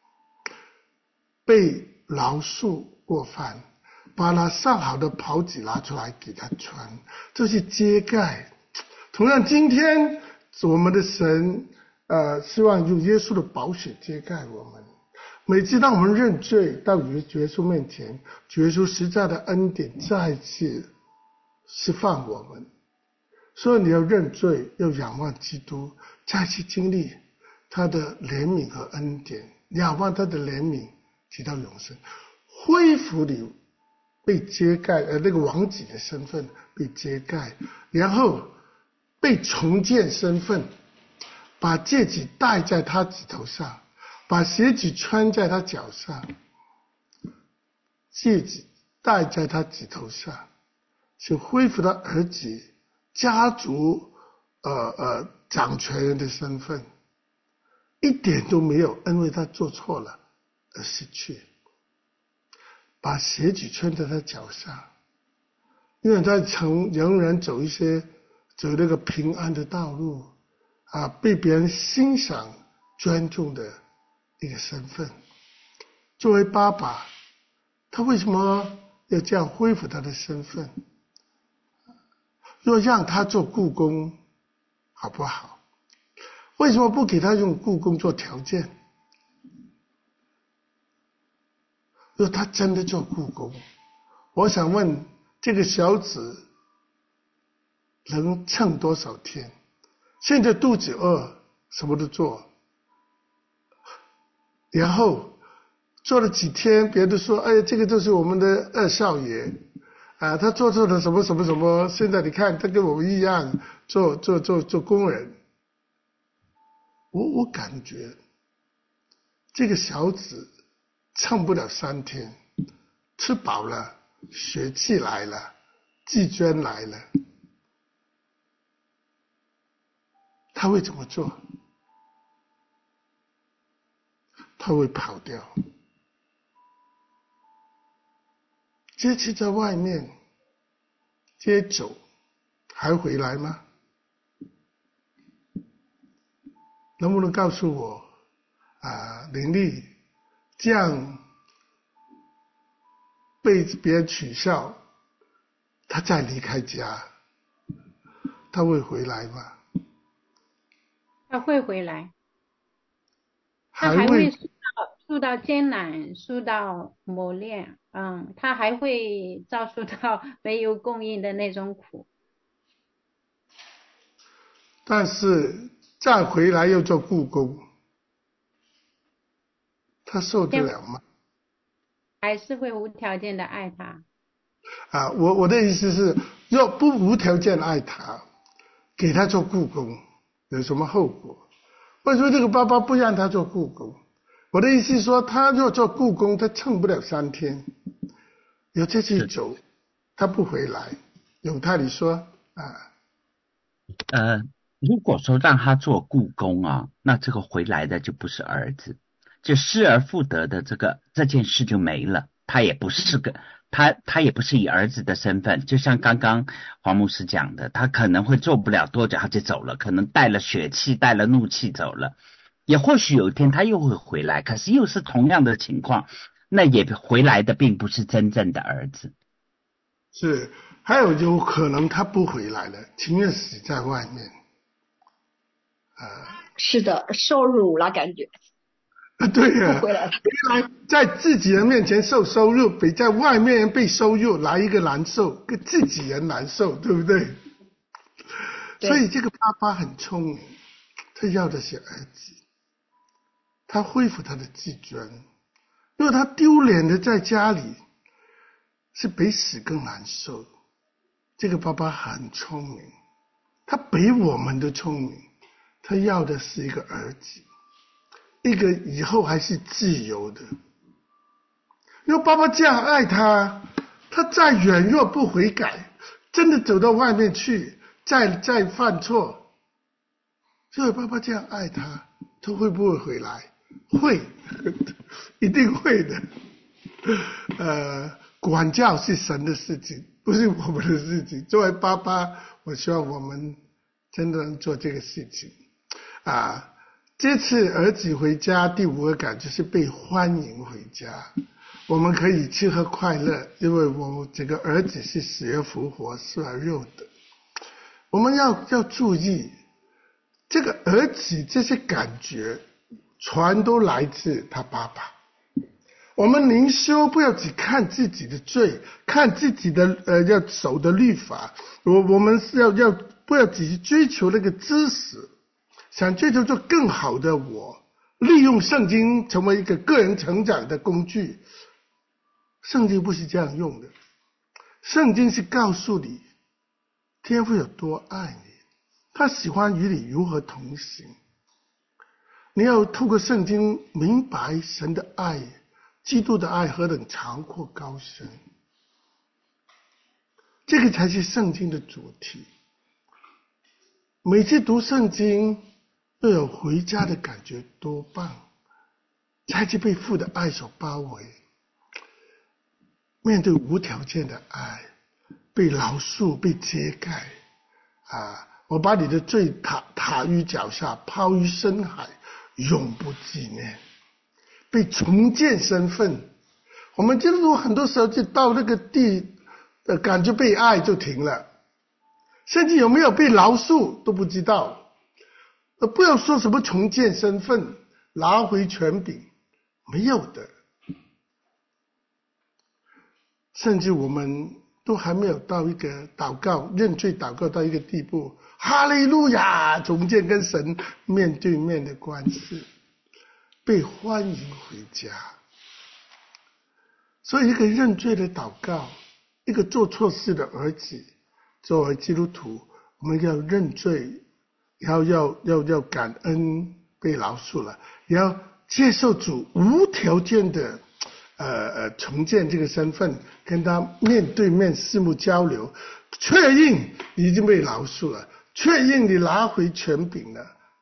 被饶恕过犯，把那上好的袍子拿出来给他穿，这是揭盖。同样今天我们的神希望用耶稣的宝血揭盖我们。每次当我们认罪到主耶稣面前，主耶稣实在的恩典再次释放我们。所以你要认罪，要仰望基督，再次经历他的怜悯和恩典，仰望他的怜悯直到永生，恢复你被揭盖那个王子的身份被揭盖，然后被重建身份，把戒指戴在他指头上，把鞋子穿在他脚上，戒指戴在他指头上，是恢复他儿子家族掌权人的身份，一点都没有因为他做错了而失去。把鞋子穿在他脚上，因为他仍然走那个平安的道路被别人欣赏尊重的一个身份。作为爸爸，他为什么要这样恢复他的身份？若让他做雇工好不好？为什么不给他用雇工做条件？若他真的做雇工，我想问这个小子能撑多少天？现在肚子饿，什么都做，然后做了几天，别人说哎，这个就是我们的二少爷他做了什么什么什么，现在你看他跟我们一样做工人。我感觉这个小子撑不了3天，吃饱了，血气来了，季捐来了。 他会怎么做？他会跑掉。接去在外面接走，还回来吗？能不能告诉我林丽这样被别人取笑，他再离开家，他会回来吗？ 他会回来，他还会受到艰难，受到磨练，他还会遭受到没有供应的那种苦。 但是再回来又做雇工，他受得了吗？ 还是会无条件的爱他。 我的意思是，若不无条件爱他，给他做雇工，有什么后果？为什么这个爸爸不让他做雇工？我的意思是说，他若做雇工，他撑不了3天，有这次走，他不回来。永泰，你说如果说让他做雇工啊，那这个回来的就不是儿子，就失而复得的这件事就没了。他也不是他也不是以儿子的身份，就像刚刚黄牧师讲的，他可能会做不了多久他就走了，可能带了血气带了怒气走了，也或许有一天他又会回来，可是又是同样的情况，那也回来的并不是真正的儿子。 是，还有可能他不回来了，情愿死在外面。 是的，受辱了感觉。 对呀， 回来在自己人面前受羞辱，比在外面被羞辱来一个难受，跟自己人难受，对不对？所以这个爸爸很聪明，他要的是儿子，他恢复他的自尊。如果他丢脸的在家里，是比死更难受。这个爸爸很聪明，他比我们都聪明，他要的是一个儿子，一个以后还是自由的。如果爸爸这样爱他，他再软弱不悔改，真的走到外面去，再犯错，如果爸爸这样爱他，他会不会回来？会，一定会的。管教是神的事情，不是我们的事情。作为爸爸，我希望我们真的能做这个事情。这次儿子回家第5个感就是被欢迎回家，我们可以吃喝快乐，因为我这个儿子是死而复活是而肉的。我们要注意，这个儿子这些感觉全都来自他爸爸。我们灵修不要只看自己的罪，看自己的要守的律法，我们是要不要只是追求那个知识，想追求做更好的我，利用圣经成为一个个人成长的工具。圣经不是这样用的，圣经是告诉你天父有多爱你，他喜欢与你如何同行。你要透过圣经明白神的爱，基督的爱何等长阔高深，这个才是圣经的主题。每次读圣经都有回家的感觉，多棒！才是被父的爱所包围，面对无条件的爱，被饶恕，被遮盖。我把你的罪踏于脚下，抛于深海，永不纪念。被重建身份，我们基督徒很多时候就到那个感觉被爱就停了，甚至有没有被饶恕都不知道。不要说什么重建身份，拿回权柄，没有的。甚至我们都还没有到一个祷告认罪祷告到一个地步，哈利路亚，重建跟神面对面的关系，被欢迎回家。所以一个认罪的祷告，一个做错事的儿子，作为基督徒，我们要认罪，要感恩被饶恕了，也要接受主无条件的重建这个身份，跟他面对面四目交流，确认你已经被饶恕了，确认你拿回权柄了，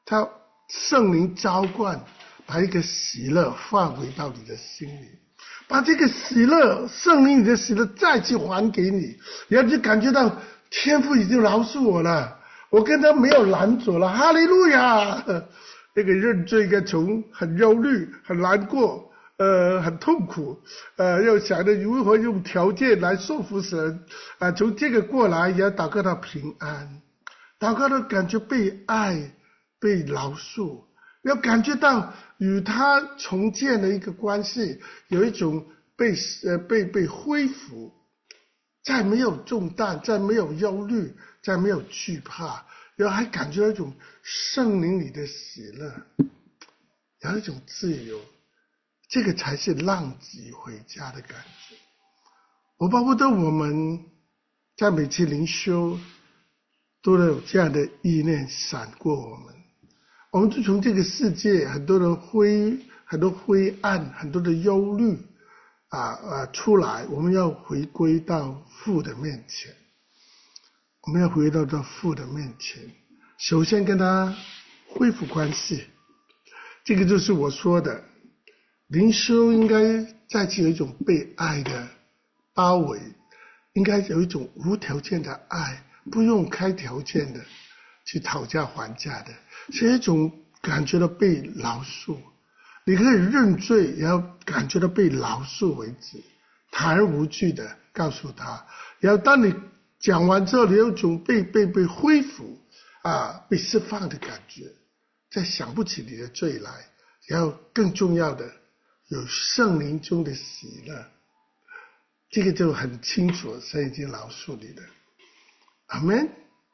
他圣灵浇灌，把一个喜乐放回到你的心里，把这个喜乐，圣灵里的喜乐再去还给你，然后就感觉到天父已经饶恕我了，我跟他没有拦阻了，哈利路亚！那个认罪跟从很忧虑、很难过。很痛苦，又想着如何用条件来说服神，从这个过来也要祷告到平安，祷告到感觉被爱、被饶恕，要感觉到与他重建的一个关系，有一种被恢复，再没有重担，再没有忧虑，再没有惧怕，然后还感觉到一种圣灵里的喜乐，有一种自由。这个才是浪迹回家的感觉。我巴不得我们在每次灵修都能有这样的意念闪过我们。我们就从这个世界很多灰暗、很多的忧虑出来，我们要回归到父的面前。我们要回到父的面前，首先跟他恢复关系。这个就是我说的。灵修应该再次有一种被爱的包围，应该有一种无条件的爱，不用开条件的去讨价还价的，是一种感觉到被饶恕。你可以认罪，也要感觉到被饶恕为止，坦然无惧的告诉他。然后当你讲完之后，你有一种被恢复被释放的感觉，再想不起你的罪来。然后更重要的，有圣灵中的喜乐，这个就很清楚，神已经饶恕你的。阿们。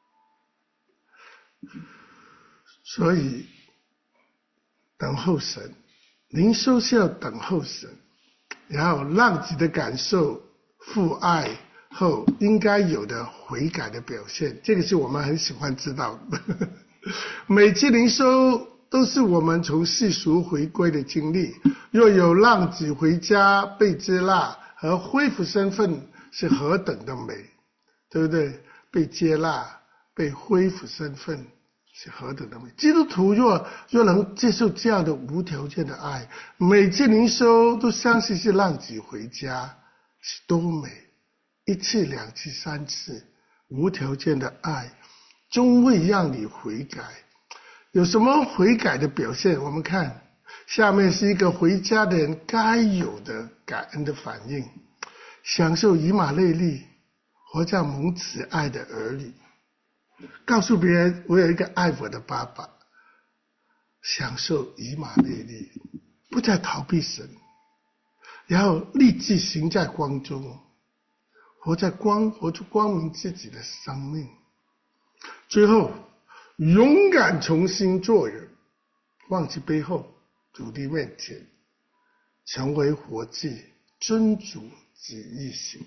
所以等候神，灵修是要等候神，然后让自己的感受父爱后应该有的悔改的表现，这个是我们很喜欢知道的。每次灵修都是我们从世俗回归的经历，若有浪子回家被接纳和恢复身份，是何等的美，对不对？被接纳、被恢复身份是何等的美。基督徒若能接受这样的无条件的爱，每次灵修都相信是浪子回家，是多美！一次、两次、三次，无条件的爱终会让你悔改。有什么悔改的表现？我们看下面是一个回家的人该有的感恩的反应：享受以马内利，活在蒙慈爱的儿女，告诉别人我有一个爱我的爸爸，享受以马内利，不再逃避神，然后立志行在光中，活出光明自己的生命。最后勇敢重新做人，忘记背后，主的面前，成为活祭，遵主旨意行。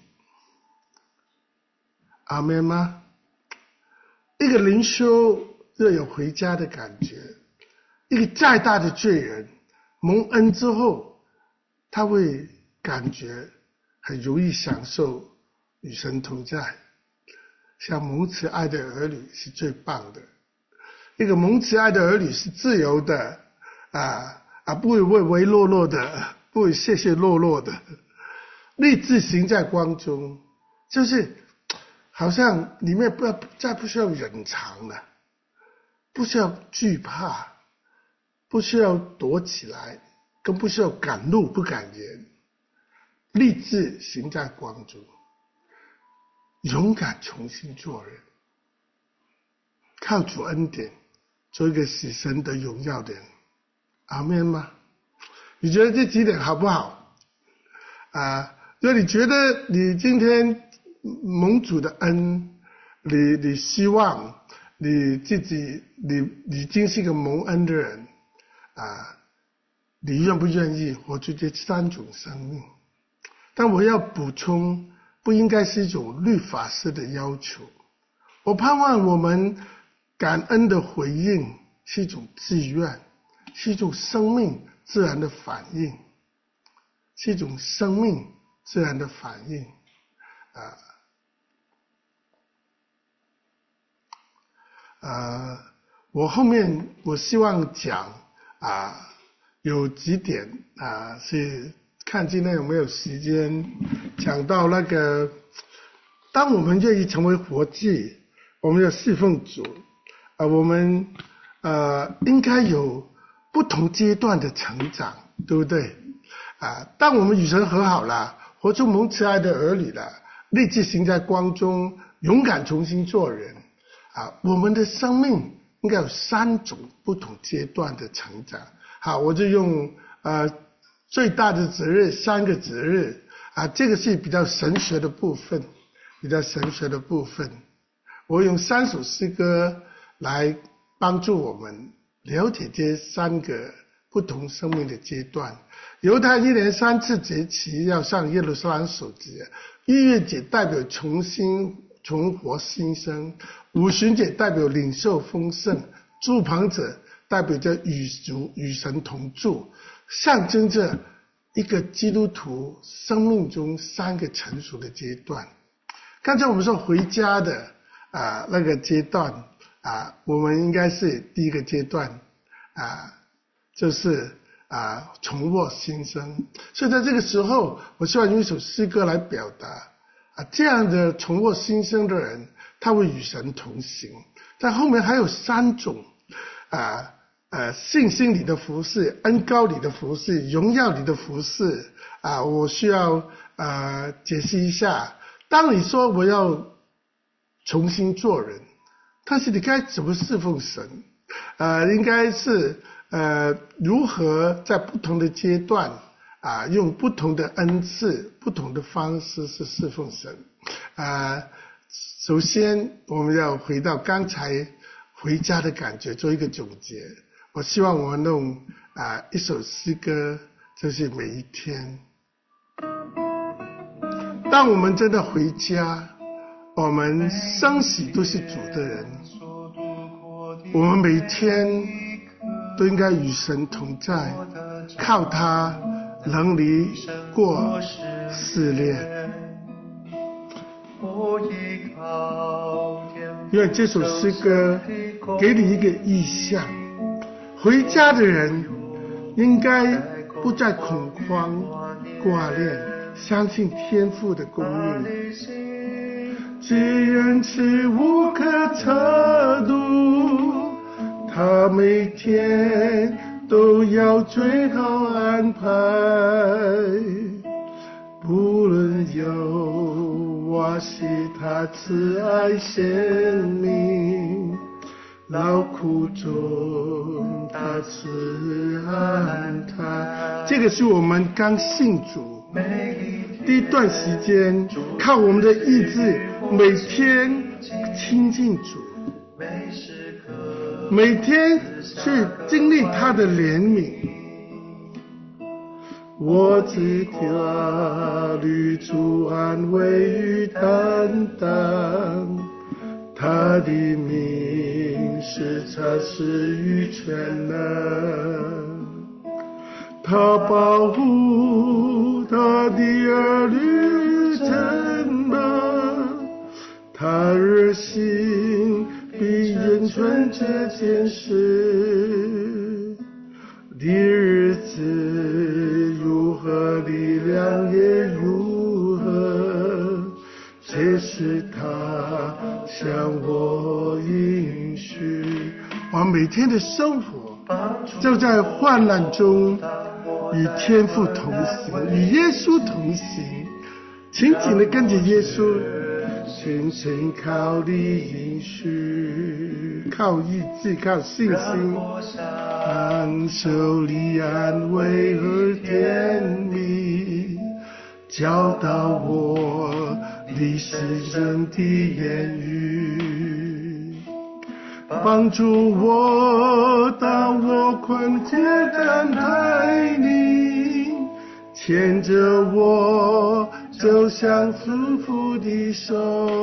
阿们吗？一个灵修若有回家的感觉，一个再大的罪人蒙恩之后，他会感觉很容易享受与神同在。像蒙慈爱的儿女是最棒的。一个蒙慈爱的儿女是自由的，不会唯唯诺诺的，不会怯怯懦弱的，立志行在光中，就是好像里面不需要隐藏了，不需要惧怕，不需要躲起来，更不需要敢怒不敢言，立志行在光中，勇敢重新做人，靠主恩典做一个使神得荣耀的人。阿们吗？你觉得这几点好不好？如果你觉得你今天蒙主的恩，你希望你自己你已经是一个蒙恩的人，你愿不愿意活出这三种生命？但我要补充，不应该是一种律法式的要求。我盼望我们感恩的回应是一种自愿，是一种生命自然的反应，是一种生命自然的反应。 我后面我希望讲有几点是看今天有没有时间讲到那个，当我们愿意成为活祭，我们要侍奉主，我们应该有不同阶段的成长，对不对？当我们与神和好了，活出蒙慈爱的儿女了，立志行在光中，勇敢重新做人我们的生命应该有3种不同阶段的成长。好，我就用最大的责任3个责任这个是比较神学的部分，我用3首诗歌来帮助我们了解这3个不同生命的阶段。犹太1年3次节期要上耶路撒冷守节，逾越节代表重活新生，五旬节代表领受丰盛，住棚者代表着与神同住，象征着一个基督徒生命中3个成熟的阶段。刚才我们说回家的那个阶段我们应该是第一个阶段就是重获新生。所以在这个时候，我希望用一首诗歌来表达这样的重获新生的人，他会与神同行。但后面还有3种信心里的服事，恩膏里的服事，荣耀里的服事我需要解释一下。当你说我要重新做人，但是你该怎么侍奉神？应该是如何在不同的阶段用不同的恩赐、不同的方式是侍奉神。首先我们要回到刚才回家的感觉，做一个总结。我希望我们弄一首诗歌，就是每一天。当我们真的回家，我们生喜都是主的人，我们每天都应该与神同在，靠他能力过试炼。因为这首诗歌给你一个意象，回家的人应该不再恐慌挂念，相信天父的供应。既然是无可测度，他每天都要最好安排，不论有我是他慈爱显明，劳苦中他慈安排。这个是我们刚信主第一段时间，靠我们的意志每天亲近主，每天去经历他的怜悯。我只条律主安慰与担当，他的名是察实与全能，他保护他的儿女成长，他热心必愿传这件事的日子如何，力量也如何，这是他向我应许。我每天的生活就在患难中与天父同行，与耶稣同行，紧紧地跟着耶稣，全程靠你应许，靠意志，靠信心，感受你安慰和甜蜜，教导我你是人的言语，帮助我当我困苦等待你，牵着我走向祝福的手，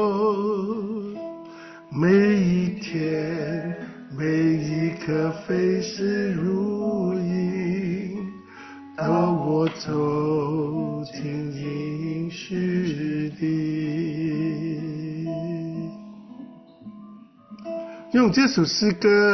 每一天每一刻非是如意，都我走进应许地。用这首诗歌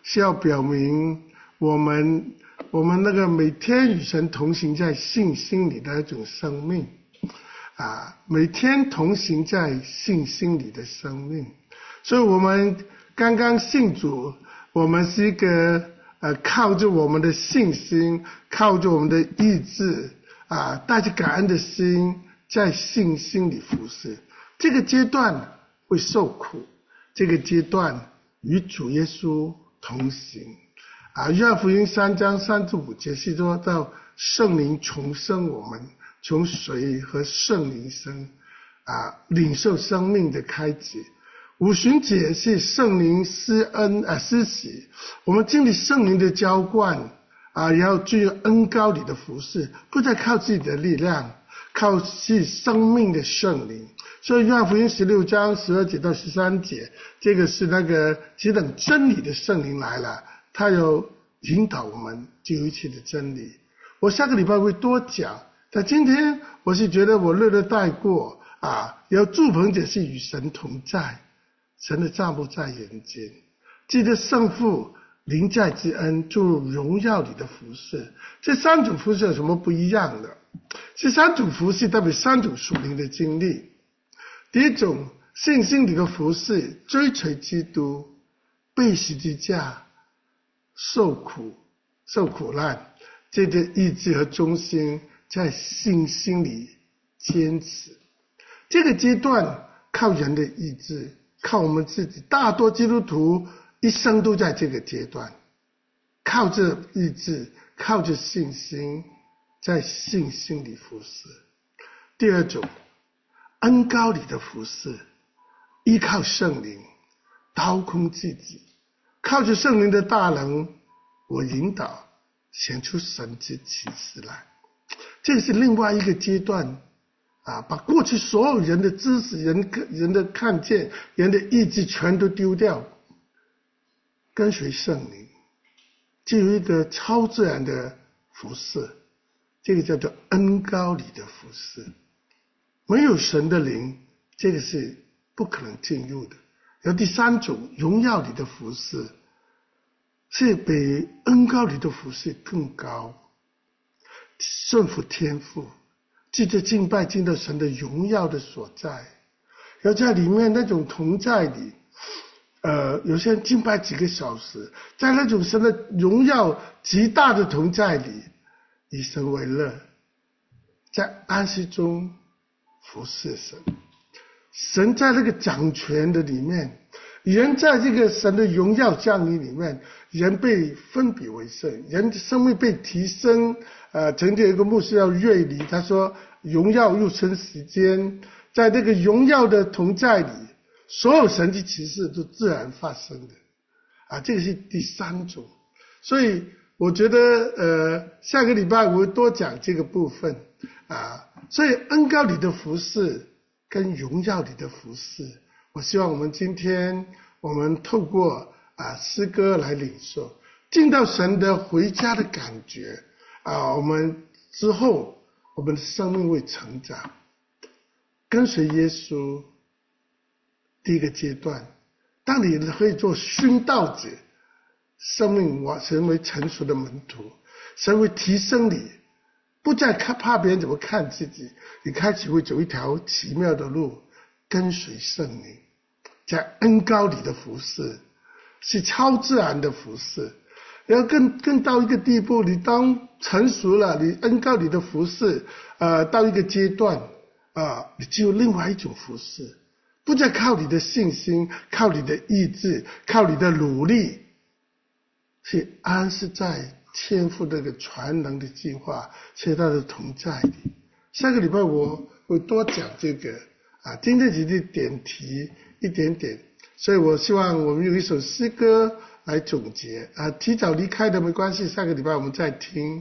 是要表明我们那个每天与神同行在信心里的那种生命每天同行在信心里的生命。所以我们刚刚信主，我们是一个靠着我们的信心，靠着我们的意志带着感恩的心在信心里服侍。这个阶段会受苦，这个阶段与主耶稣同行约翰福音3章3至5节是说到圣灵重生我们，从水和圣灵生领受生命的开启。五旬节是圣灵施恩施洗，我们经历圣灵的浇灌然后进入恩膏里的服事，不再靠自己的力量，靠自己生命的圣灵。所以约翰福音16章12节到13节，这个是那个只等真理的圣灵来了，他有引导我们进入一切的真理。我下个礼拜会多讲，但今天我是觉得我略略带过有祝棚节是与神同在，神的帐幕在人间，记得圣父临在之恩注入荣耀里的服事。这三种服事有什么不一样的？这三种服事代表三种属灵的经历。第一种信心里的服事，追随基督，背十字架，受苦难，这个意志和忠心在信心里坚持。这个阶段靠人的意志，靠我们自己，大多基督徒一生都在这个阶段，靠着意志，靠着信心，在信心里服侍。第二种恩膏里的服侍，依靠圣灵，掏空自己，靠着圣灵的大能，我引导显出神之启示来。这是另外一个阶段把过去所有人的知识、人的看见、人的意志全都丢掉，跟随圣灵，就有一个超自然的服事，这个叫做恩膏里的服事。没有神的灵，这个是不可能进入的。有第三种荣耀里的服事，是比恩膏里的服事更高，顺服天父，记着敬拜进到神的荣耀的所在。要在里面那种同在里有些人敬拜几个小时，在那种神的荣耀极大的同在里，以神为乐，在安息中服侍神。神在那个掌权的里面，人在这个神的荣耀降临里面，人被分别为圣，人的生命被提升。曾经有一个牧师叫瑞里，他说荣耀入生时间，在那个荣耀的同在里，所有神迹奇事都自然发生的这个是第三种。所以我觉得下个礼拜我会多讲这个部分所以恩膏里的服事跟荣耀里的服事，我希望我们今天我们透过诗歌来领受，进到神的回家的感觉我们之后我们的生命会成长，跟随耶稣。第一个阶段，当你可以做殉道者，生命成为成熟的门徒，神会提升你，不再怕别人怎么看自己，你开始会走一条奇妙的路，跟随圣灵，在恩膏里的服事是超自然的服事。然后更到一个地步，你当成熟了，你恩膏里的服事到一个阶段你进入另外一种服事，不再靠你的信心，靠你的意志，靠你的努力，是安息在天父这个全能的计划，是他的同在里。下个礼拜我会多讲这个今天只是点题一点点，所以我希望我们有一首诗歌来总结提早离开的没关系，下个礼拜我们再听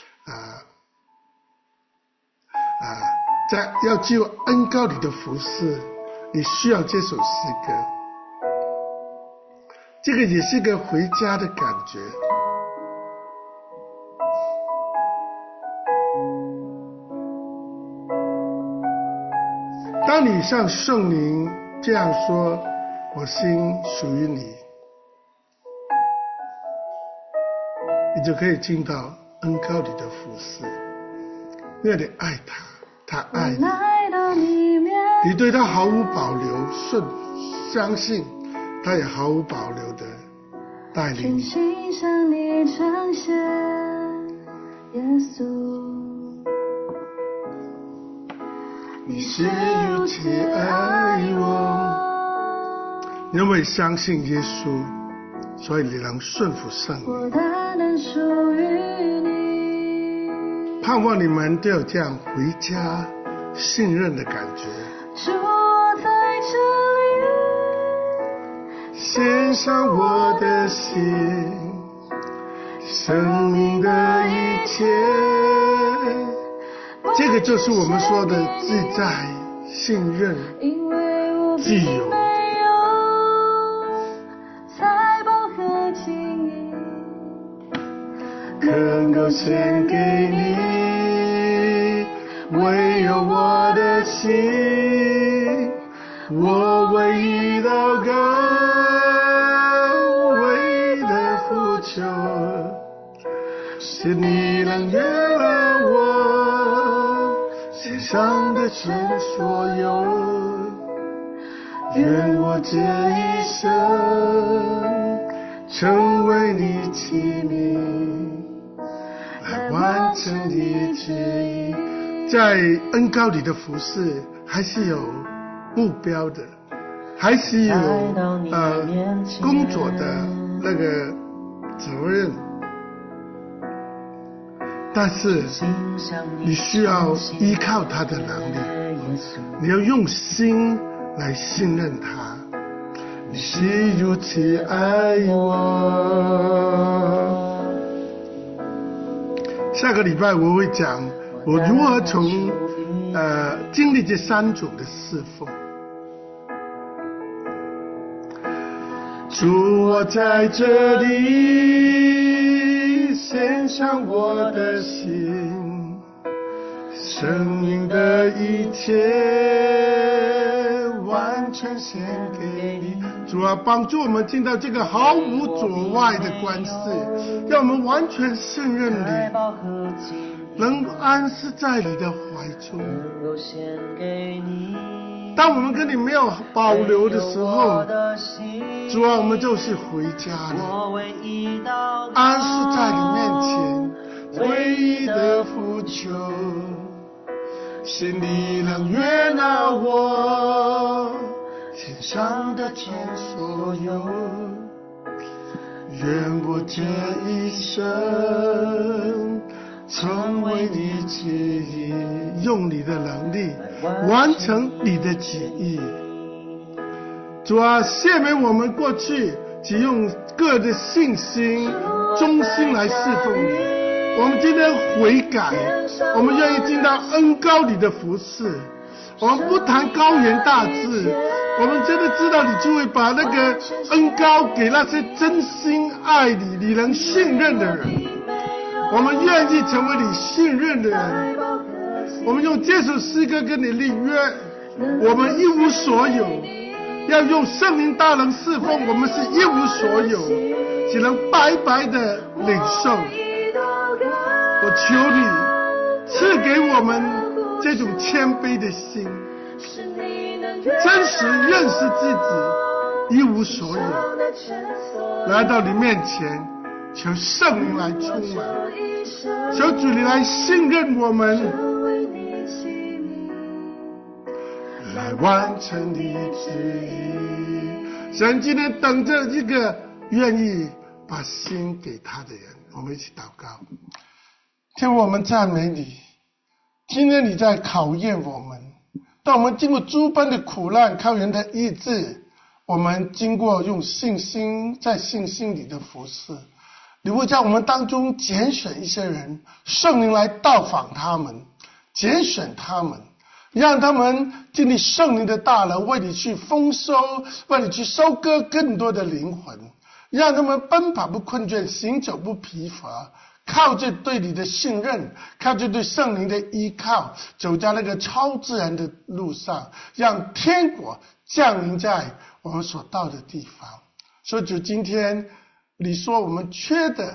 在要进入恩膏里的服事，你需要这首诗歌，这个也是一个回家的感觉。当你向圣灵这样说，我心属于你， 你就可以进到恩膏里的服侍，因为你爱他，他爱你，你对他毫无保留，相信他也毫无保留的带领你。 向你彰显耶稣， 你是如此爱我。你因为相信耶稣，所以你能顺服圣灵。 我单单属于你。 盼望你们都有这样回家信任的感觉。 主，我在这里， 献上我的心，生命的一切。这个就是我们说的自在、信任、 因为我自由。 没有财宝和金银， 能够献给你，唯有我的心，我唯一祷告，唯一的呼求，是你能悦纳我心上的全所有，愿我这一生成为你器皿，来完成你旨意。在恩膏里的服侍还是有目标的，还是有工作的那个责任，但是你需要依靠他的能力，你要用心来信任他。你是如此爱我。下个礼拜我会讲我如何从经历这3种的侍奉。主，我在这里献上我的心，生命的一切完全献给你。主啊，帮助我们进到这个毫无阻碍的关系，让我们完全信任你，能安息在你的怀中。当我们跟你没有保留的时候，主啊，我们就是回家了，安息在你面前，唯一的呼求，是你能悦纳我天上的全所有，愿我这一生成为你旨意，用你的能力完成你的旨意。主啊，赦免我们过去只用个人的信心、忠心来侍奉你。我们今天悔改，我们愿意进到恩膏里的服侍。我们不谈高言大志，我们真的知道你就会把那个恩膏给那些真心爱你、你能信任的人。我们愿意成为你信任的人。我们用这首诗歌跟你立约，我们一无所有，要用圣灵大能侍奉，我们是一无所有，只能白白的领受。我求你赐给我们这种谦卑的心，真实认识自己一无所有，来到你面前，求圣灵来充满，求主你来信任我们，来完成你旨意。神今天等着一个愿意把心给他的人。我们一起祷告。天父，我们赞美你，今天你在考验我们，当我们经过诸般的苦难，靠人的意志，我们经过用信心在信心里的服侍，你会在我们当中拣选一些人，圣灵来到访他们，拣选他们，让他们经历圣灵的大能，为你去丰收，为你去收割更多的灵魂，让他们奔跑不困倦，行走不疲乏，靠着对你的信任，靠着对圣灵的依靠，走在那个超自然的路上，让天国降临在我们所到的地方。所以主，今天你说我们缺的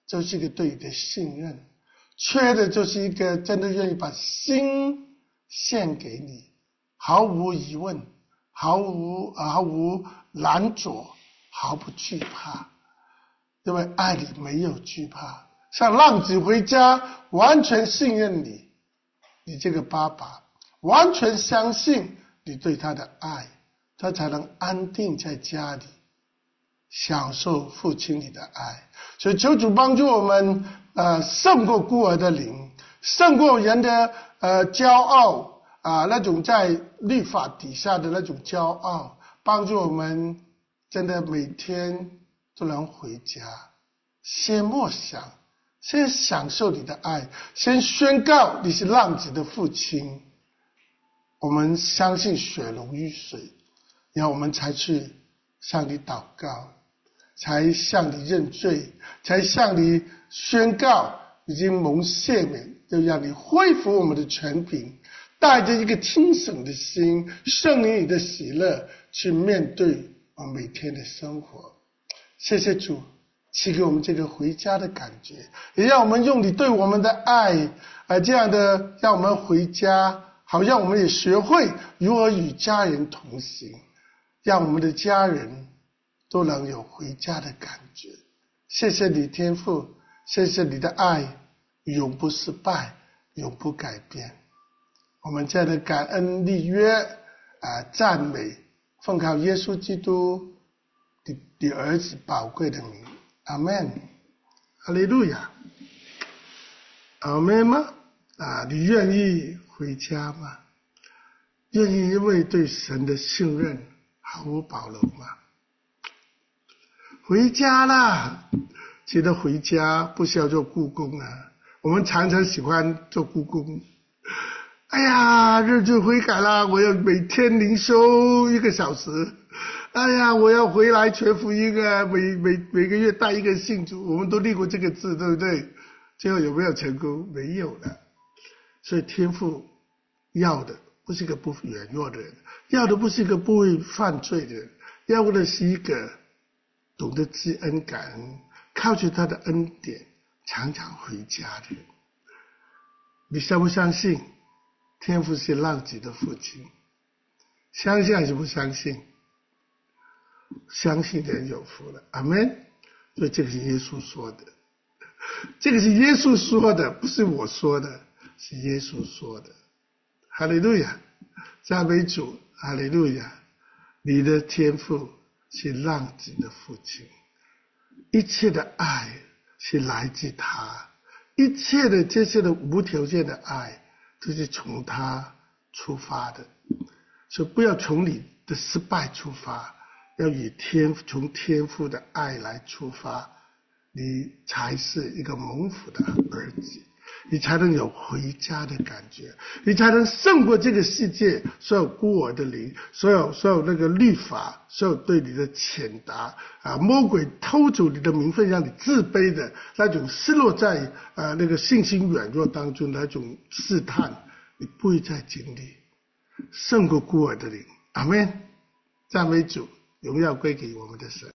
就是一个对你的信任，缺的就是一个真的愿意把心献给你，毫无疑问，毫无拦阻，毫不惧怕，因为爱里没有惧怕。像浪子回家，完全信任你这个爸爸，完全相信你对他的爱，他才能安定在家里，享受父亲你的爱。所以求主帮助我们胜过孤儿的灵，胜过人的骄傲那种在律法底下的那种骄傲，帮助我们真的每天都能回家，先默想，先享受你的爱，先宣告你是浪子的父亲。我们相信血浓于水，然后我们才去向你祷告，才向你认罪，才向你宣告已经蒙赦免，要让你恢复我们的权柄，带着一个清醒的心，圣灵你的喜乐去面对我们每天的生活。谢谢主赐给我们这个回家的感觉，也让我们用你对我们的爱这样的让我们回家，好让我们也学会如何与家人同行，让我们的家人都能有回家的感觉。谢谢你天父，谢谢你的爱永不失败，永不改变。我们这样的感恩立约赞美，奉靠耶稣基督的儿子宝贵的名，阿们。哈利路亚。阿们吗？你愿意回家吗？愿意因为对神的信任毫无保留吗？回家啦！记得回家不需要做故宫我们常常喜欢做故宫。哎呀，日子悔改啦，我要每天灵修1个小时。哎呀，我要回来传福音每个月带一个信主。我们都立过这个字，对不对？最后有没有成功？没有了。所以天父要的不是一个不软弱的人，要的不是一个不会犯罪的人，要的是一个懂得知恩感恩，靠着他的恩典常常回家的人。你相不相信天父是浪子的父亲？相信还是不相信？相信的人有福了，阿们。所以这个是耶稣说的，这个是耶稣说的，不是我说的，是耶稣说的。哈利路亚，赞美主，哈利路亚。你的天父是浪子的父亲，一切的爱是来自他，一切的这些的无条件的爱都是从他出发的。所以不要从你的失败出发，要以从天父的爱来出发，你才是一个蒙福的儿子，你才能有回家的感觉，你才能胜过这个世界所有孤儿的灵，所有那个律法，所有对你的谴答魔鬼偷走你的名分，让你自卑的那种失落在那个信心软弱当中的那种试探，你不会再经历，胜过孤儿的灵。阿们。赞美主，荣耀归给我们的神。